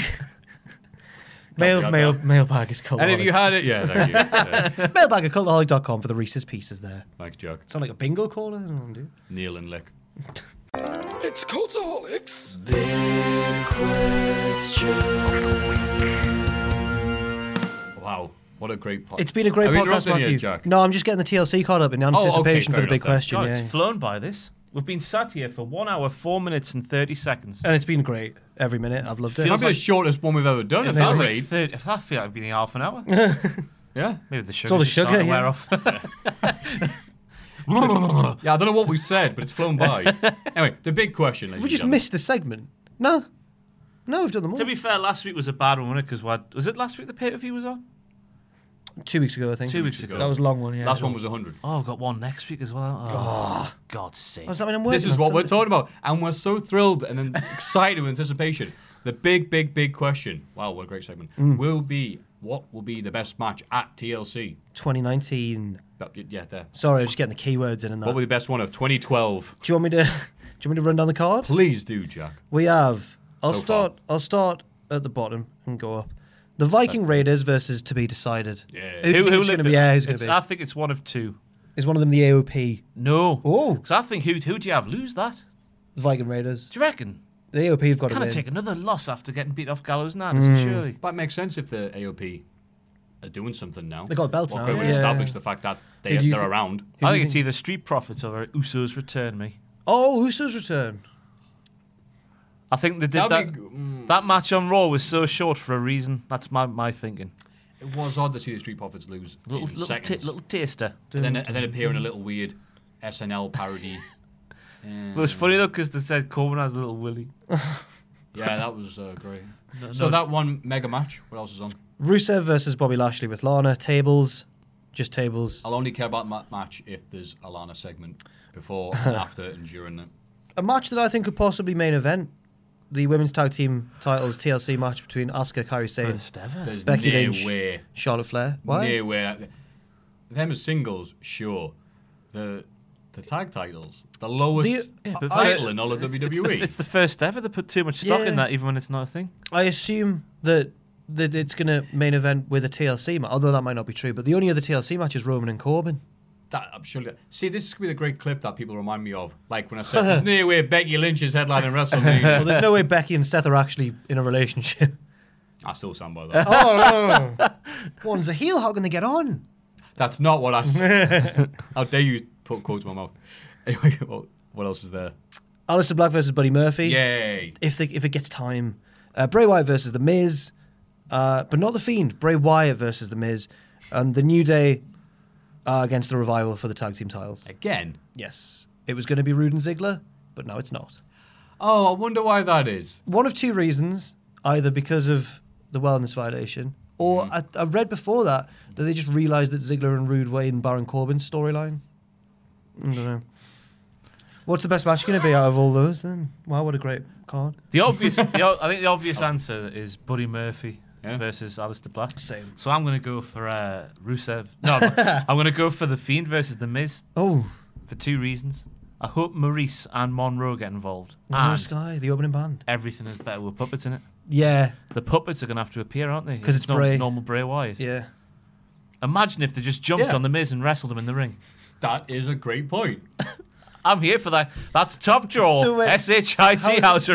mailbag at And if you cultaholic. had it, yeah, thank you. Yeah. Mailbag at cultaholic.com for the Reese's Pieces there. Thanks, Jack. Sound like a bingo caller? I don't know, Neil and Lick. It's Cultaholics. Wow, what a great podcast. It's been a great Are we podcast, interrupting you, Matthew. Jack? No, I'm just getting the TLC caught up in anticipation fair for the big enough then. question. God, Yeah. it's flown by this. We've been sat here for 1 hour, 4 minutes and 30 seconds. And it's been great every minute. I've loved it. It might be the shortest one we've ever done, if that's right. If that feel like it's been half an hour. Yeah. Maybe the sugar. all the sugar, wear yeah. off. Yeah, I don't know what we said, but it's flown by. Anyway, the big question. ladies We and just gentlemen. missed the segment. No, we've done them all. To be fair, last week was a bad one, wasn't it? Because was it last week the pay-per-view was on? 2 weeks ago, I think. 2 weeks ago. That was a long one, yeah. Last one was 100. Oh, I've got one next week as well. Oh, God's sake. Oh, does that mean I'm working This is on what we're something? talking about. And we're so thrilled and excited with anticipation. The big question. Wow, what a great segment. What will be the best match at TLC? 2019. Yeah, there. Sorry, I'm just getting the keywords in and that. What will be the best one of 2012? Do you want me to run down the card? Please do, Jack. We have. I'll So start at the bottom and go up. The Viking Raiders versus To Be Decided. Yeah. Who's going to be? Yeah, who's going to be? I think it's one of two. Is one of them the AOP? No. Oh. Because I think who do you have lose that? The Viking Raiders. Do you reckon? The AOP have got to Kind win. of take another loss after getting beat off Gallows and Anderson, surely. But it makes sense if the AOP are doing something now. They got a belt now, Well, we yeah. establish the fact that they're around. I think it's either Street Profits or Usos return me. Oh, Usos return. I think they did that match on Raw was so short for a reason. That's my thinking. It was odd to see the Street Profits lose in seconds. Little taster. And then appear in a little weird SNL parody. But it's funny though because they said Coleman has a little willy. Yeah, that was great. So that one mega match. What else is on? Rusev versus Bobby Lashley with Lana. Tables. Just tables. I'll only care about that match if there's a Lana segment before and after and during it. A match that I think could possibly main event. The women's tag team titles TLC match between Asuka, Kairi Sane, There's Becky no Lynch, way. Charlotte Flair. Why? No way. Them as singles, sure. The tag titles, the lowest title in all of WWE. It's the first ever. They put too much stock in Yeah. that, even when it's not a thing. I assume that it's going to main event with a TLC match, although that might not be true. But the only other TLC match is Roman and Corbin. I'm sure. See, this is going to be the great clip that people remind me of. Like when I said, there's no way Becky Lynch is headlining WrestleMania. Well, there's no way Becky and Seth are actually in a relationship. I still stand by that. Oh, no. One's a heel. How can they get on? That's not what I said. How dare you put quotes in my mouth. Anyway, what else is there? Aleister Black versus Buddy Murphy. Yay. If it gets time. Bray Wyatt versus The Miz. But not The Fiend. Bray Wyatt versus The Miz. And The New Day against The Revival for the tag team titles. Again? Yes. It was going to be Rude and Ziggler, but now it's not. Oh, I wonder why that is. One of two reasons. Either because of the wellness violation, or I read before that they just realised that Ziggler and Rude were in Baron Corbin's storyline. I don't know. What's the best match going to be out of all those then? Wow, what a great card. I think the obvious answer is Buddy Murphy versus Aleister Black. Same. So I'm going to go for Rusev. No, I'm going to go for The Fiend versus The Miz. Oh. For two reasons. I hope Maurice and Monroe get involved. Monroe And Sky, the opening band. everything is better with puppets in it. Yeah. The puppets are going to have to appear, aren't they? 'Cause it's not Bray. normal Bray Wyatt. Yeah. Imagine if they just jumped Yeah. on The Miz and wrestled him in the ring. That is a great point. I'm here for that. That's top draw. So, SHIT. How do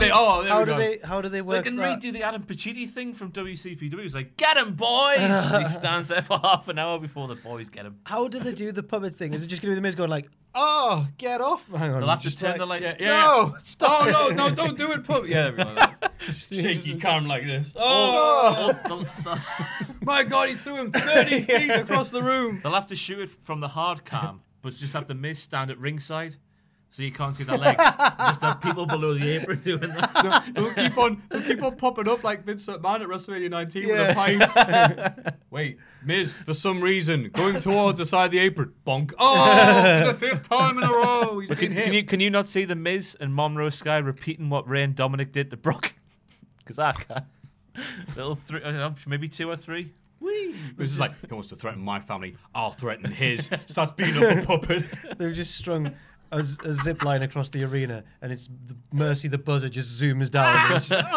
they They work can that? redo the Adam Pacitti thing from WCPW. He's like, get him, boys! And he stands there for half an hour before the boys get him. How do they do the puppet thing? Is it just going to be The Miz going like, oh, get off? Hang on. They'll have to just turn like, the light. No, stop it. Oh, no, don't do it, pup. Yeah, everyone like that. Shaky calm like this. Oh, my God, he threw him 30 feet across the room. They'll have to shoot it from the hard cam, but just have the Miz stand at ringside. So you can't see the legs. Just have people below the apron doing that. They'll keep on popping up like Vince McMahon at WrestleMania 19 with a pipe. Wait, Miz, for some reason, going towards the side of the apron. Bonk. Oh, for the 5th time in a row. He's been hit. Can you not see the Miz and Monroe Sky repeating what Ray and Dominic did to Brock? Because I can't. Little maybe 2 or 3. This is like, he wants to threaten my family. I'll threaten his. Starts beating up a puppet. They've just strung a zip line across the arena, and it's Mercy the Buzzer just zooms down. And it's just,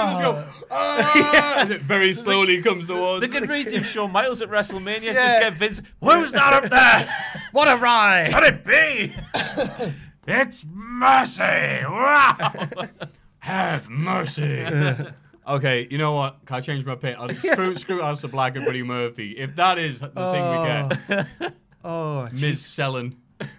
As it very slowly comes towards. They could redo Shawn Michaels at WrestleMania. Just get Vince. Who's that up there? What a ride! Let it be. It's Mercy. Wow. Have mercy. Okay, you know what? Can I change my pick? I'll screw Aleister Black and Buddy Murphy. If that is the thing we get. Oh, Miz selling.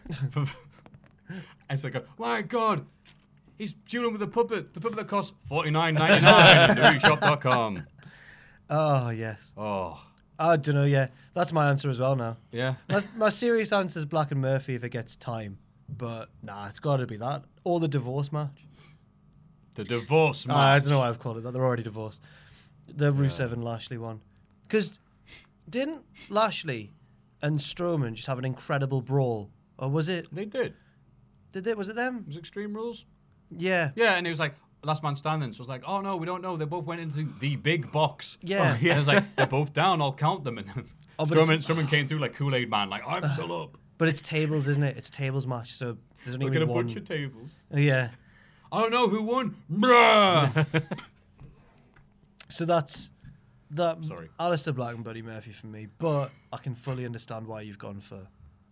It's like, my God, he's dueling with a puppet. The puppet that costs $49.99 at TheReShop.com. Oh, yes. Oh. I don't know, yeah. That's my answer as well now. Yeah. My serious answer is Black and Murphy if it gets time. But, nah, it's got to be that. Or the divorce match. The divorce match. I don't know why I've called it that. They're already divorced. The Rusev and Lashley one. Because didn't Lashley and Strowman just have an incredible brawl? Or was it? They did. Did they? Was it them? It was Extreme Rules. Yeah. Yeah, and it was like, last man standing. So it's like, oh no, we don't know. They both went into the big box. Yeah. And it's like, they're both down. I'll count them. And then someone came through like Kool-Aid Man, like, I'm still up. But it's tables, isn't it? It's tables match. So there's only Look at a one. bunch of tables. Yeah. I don't know who won. Bruh. So that's that. Sorry. Alistair Black and Buddy Murphy for me, but I can fully understand why you've gone for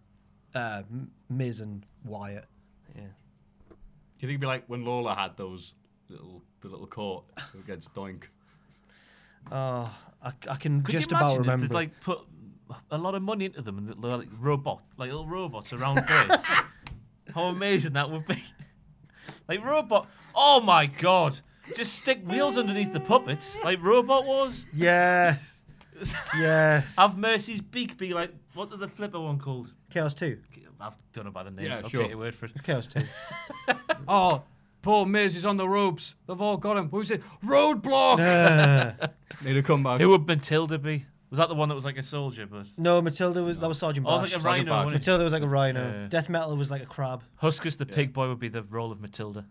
Miz and Wyatt. Yeah. Do you think it'd be like when Lola had those little court against Doink? Oh, I can Could just you about imagine if remember. they'd, like, put a lot of money into them and they're like little robots around there. How amazing that would be! Like robot. Oh my god! Just stick wheels underneath the puppets, like Robot Wars. Yes. Yes. Have Mercy's beak be like, what is the flipper one called? Chaos 2. I don't know by the names. Yeah, I'll sure. take your word for it. It's Chaos 2. Oh, poor Miz is on the ropes. They've all got him. Who's it? Roadblock. Need to come back. Who would Matilda be? Was that the one that was like a soldier? But No, Matilda was that was Sergeant oh, it Bash. was like a rhino. wasn't it? Matilda was like a rhino. Yeah. Death Metal was like a crab. Huskus the pig boy would be the role of Matilda.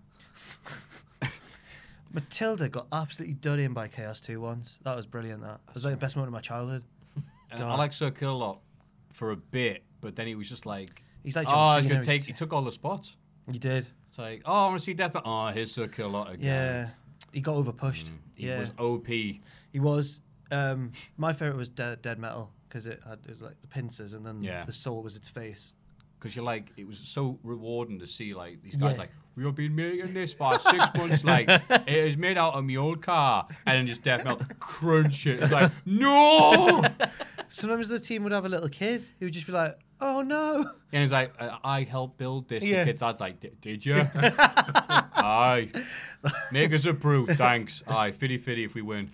Matilda got absolutely done in by Chaos 2 once. That was brilliant. That it was like the best moment of my childhood. I like Sir Kill-a-Lot for a bit, but then he was just like, He's like oh, John I was Cena. gonna take. He took all the spots. You did. It's like, oh, I want to see Death Metal. Oh, here's Sir Kill-a-Lot again. Yeah. He got over pushed. He was OP. He was. My favorite was Dead Metal because it was like the pincers and then the soul was its face. Because you're like, it was so rewarding to see like these guys Yeah. like, we have been making this for 6 months. Like it is made out of my old car, and then just Death Metal crunch it. It's like no. Sometimes the team would have a little kid who would just be like, "Oh no!" And he's like, I helped build this. Yeah. The kid's dad's like, did you? Aye. Make us a brew, thanks. Aye, fitty if we win.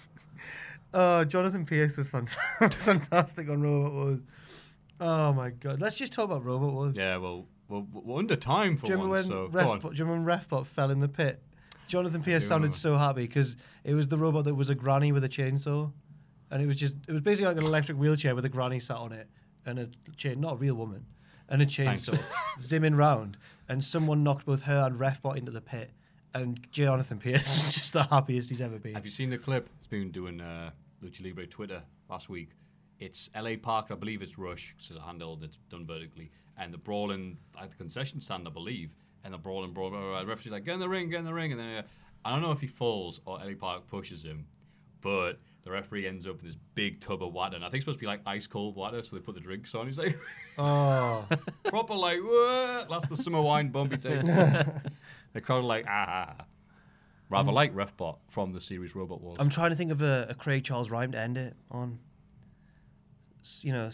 Oh, Jonathan Pierce was fantastic on Robot Wars. Oh my god! Let's just talk about Robot Wars. Yeah, well, we're under time for Do you remember once, when so go on. do you remember when Refbot fell in the pit? Jonathan Pierce do sounded remember. so happy because it was the robot that was a granny with a chainsaw, and it was basically like an electric wheelchair with a granny sat on it and a chain, not a real woman, and a chainsaw zimming round, and someone knocked both her and Refbot into the pit, and Jonathan Pierce was just the happiest he's ever been. Have you seen the clip? It's been doing Lucha Libre Twitter last week. It's LA Park, I believe it's Rush, which is a handle that's done vertically, and the brawling at the concession stand, I believe, and the brawling, the referee's like, get in the ring, and then I don't know if he falls or LA Park pushes him, but the referee ends up in this big tub of water, and I think it's supposed to be like ice cold water, so they put the drinks on. He's like, oh, proper like, whoa, that's the summer wine bump he takes. The crowd are like, rather like Refbot from the series Robot Wars. I'm trying to think of a Craig Charles rhyme to end it on. You know,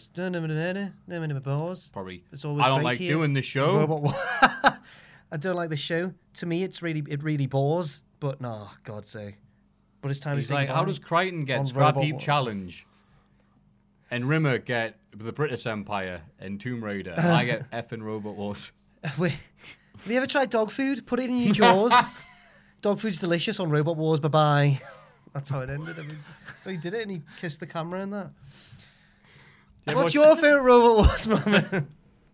Probably. It's always I don't great like here. doing the show. Robot War. I don't like the show. To me, it really bores. But no, God's sake. But it's time He's to say like, how goodbye does Crichton get on Scrap Robot Heap War. Challenge, and Rimmer get the British Empire and Tomb Raider, and I get effing Robot Wars? Wait, have you ever tried dog food? Put it in your jaws. Dog food's delicious on Robot Wars. Bye bye. That's how it ended. I mean, so he did it, and he kissed the camera and that. What's your favorite Robot Wars moment?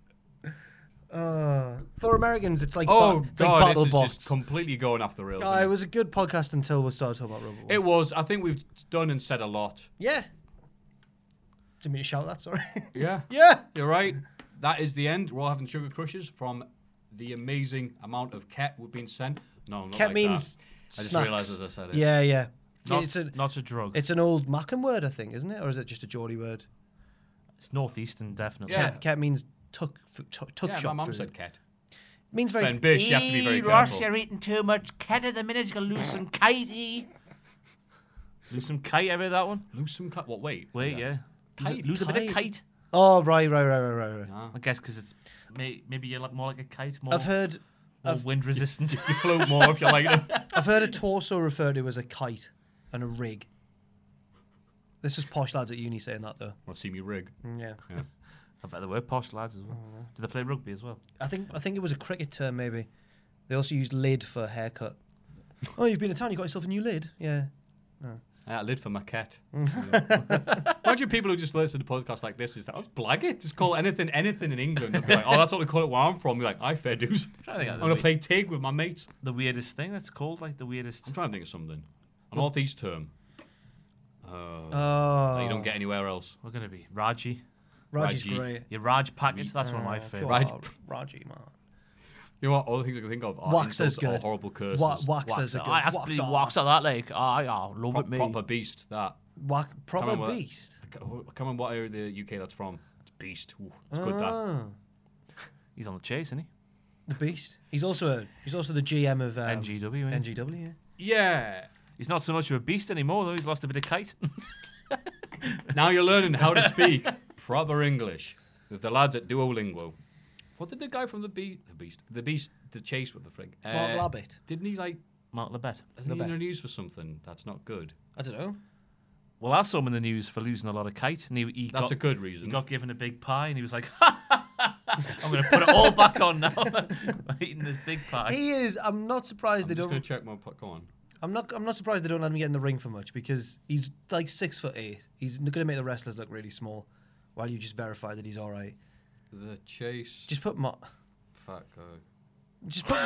For Americans, it's like This battle is bots. just completely going off the rails. It isn't it? was a good podcast until we started talking about Robot Wars. It was. I think we've done and said a lot. Yeah. Didn't mean to shout that, sorry. Yeah. Yeah. You're right. That is the end. We're all having sugar crushes from the amazing amount of ket we've been sent. No, not Ket like means that. I just snacks. realised as I said it. Yeah. Not a drug. It's an old Macam word, I think, isn't it? Or is it just a Geordie word? It's northeastern, definitely. Yeah. Ket means tuck Yeah, shop my mum food. said ket. Means very... Ben Bish, you have to be very Ross, careful. you're eating too much cat at the minute. You're going to lose some kitey. Lose some kite, ever that one? Lose some ket. What, wait? Wait, yeah. Kite. Lose a bit of kite. Oh, right. I guess because it's maybe you're like more like a kite. More, I've heard wind resistant. You float more if you like it. I've heard a torso referred to as a kite and a rig. This is posh lads at uni saying that, though. Want to see me rig? Yeah. I bet there were posh lads as well. Do they play rugby as well? I think it was a cricket term, maybe. They also used lid for haircut. Oh, you've been to town, you got yourself a new lid? Yeah. No. I lived for my cat. Imagine people who just listen to podcasts like this. Let's blag it. Just call anything in England. They'll be like, oh, that's what we call it where I'm from. Be like, I fair dues. I'm going to play Tig with my mates. The weirdest thing that's called, like the weirdest. I'm trying to think of something. A northeast term. That you don't get anywhere else. We're going to be Raji. Raji's great. Your Raj package. That's one of my favourites. Raji, man. You know what? All the things I can think of are Waxer's good. good. Horrible curses. Waxer's a good. I Waxer that like. I love it, me. Proper beast. That. Proper beast. I can't remember what area of the UK that's from. It's beast. Ooh, it's good. That. He's on the chase, isn't he? The beast. He's also the GM of NGW. NGW. Yeah. He's not so much of a beast anymore though. He's lost a bit of kite. Now you're learning how to speak proper English with the lads at Duolingo. What did the guy from the chase with the frig? Mark Labbit. Didn't he Mark Labbit? Isn't he in the news for something that's not good? I don't know. Well, I saw him in the news for losing a lot of kite, and that's a good reason. He got given a big pie, and he was like, "I'm going to put it all back on now." Eating this big pie. He is. I'm not surprised I'm they just don't. Going to check my. Go on. I'm not surprised they don't let him get in the ring for much because he's like 6'8". He's going to make the wrestlers look really small, while you just verify that he's all right. The chase. Just put Fat guy. Just put.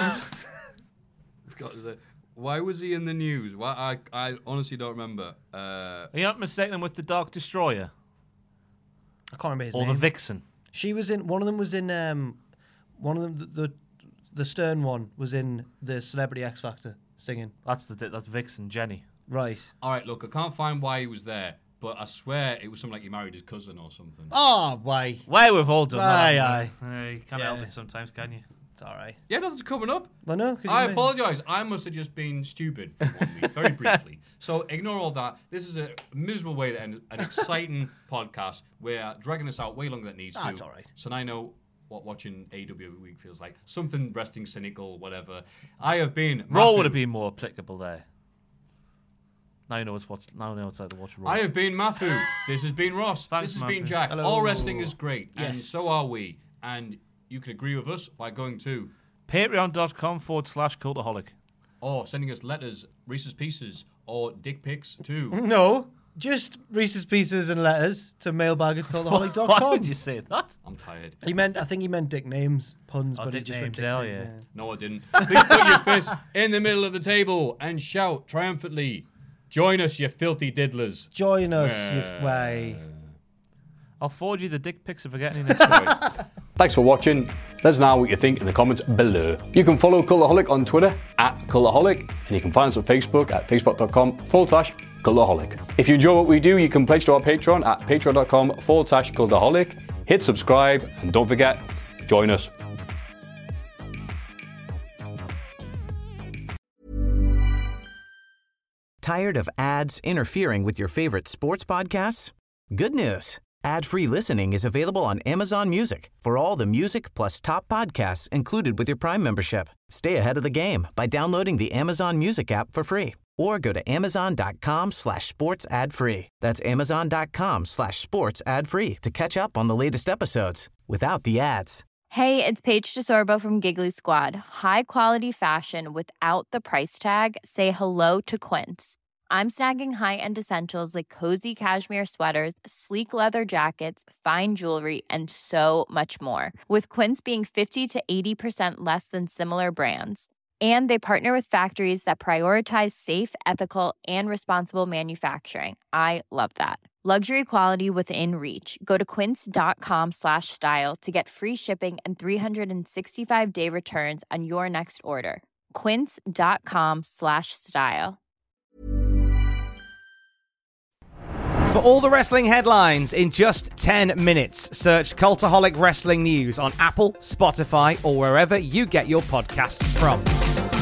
Why was he in the news? Why I honestly don't remember. Are you not mistaken him with the Dark Destroyer? I can't remember his name. Or the Vixen. She was in. One of them was in. One of them, the Stern one was in the Celebrity X Factor singing. That's Vixen, Jenny. Right. All right. Look, I can't find why he was there, but I swear it was something like he married his cousin or something. Oh, why? Why we've all done that. Aye. You can't help it sometimes, can you? It's all right. Yeah, nothing's coming up. Well, no. I apologise. I must have just been stupid for 1 week, very briefly. So ignore all that. This is a miserable way to end an exciting podcast. We're dragging this out way longer than it needs to. That's all right. So now I know what watching AEW every week feels like. Something wrestling cynical, whatever. I have been... Raw would have been more applicable there. Now you know it's like to watch Raw. I have been Mafu. This has been Ross. Thanks, this has Mafu. been Jack. Hello. All wrestling is great. Yes. And so are we. And you can agree with us by going to... Patreon.com/Cultaholic. Or sending us letters, Reese's Pieces, or dick pics too. No, just Reese's Pieces and letters to mailbag@cultaholic.com. Why would you say that? I'm tired. I think he meant dick names, puns, but he dick just names, went dick yeah. names, No, I didn't. Please put your fist in the middle of the table and shout triumphantly, "Join us, you filthy diddlers." Join us, you way. I'll forward you the dick pics if I get any next week. Thanks for watching. Let us know what you think in the comments below. You can follow Cultaholic on Twitter @Cultaholic, and you can find us on Facebook at facebook.com/Cultaholic. If you enjoy what we do, you can pledge to our Patreon at patreon.com/Cultaholic. Hit subscribe, and don't forget, join us. Tired of ads interfering with your favorite sports podcasts? Good news. Ad-free listening is available on Amazon Music for all the music plus top podcasts included with your Prime membership. Stay ahead of the game by downloading the Amazon Music app for free or go to amazon.com/sports ad free. That's amazon.com/sports ad free to catch up on the latest episodes without the ads. Hey, it's Paige DeSorbo from Giggly Squad. High quality fashion without the price tag. Say hello to Quince. I'm snagging high-end essentials like cozy cashmere sweaters, sleek leather jackets, fine jewelry, and so much more. With Quince being 50 to 80% less than similar brands. And they partner with factories that prioritize safe, ethical, and responsible manufacturing. I love that. Luxury quality within reach. Go to quince.com/style to get free shipping and 365-day returns on your next order. Quince.com/style. For all the wrestling headlines in just 10 minutes, search Cultaholic Wrestling News on Apple, Spotify, or wherever you get your podcasts from.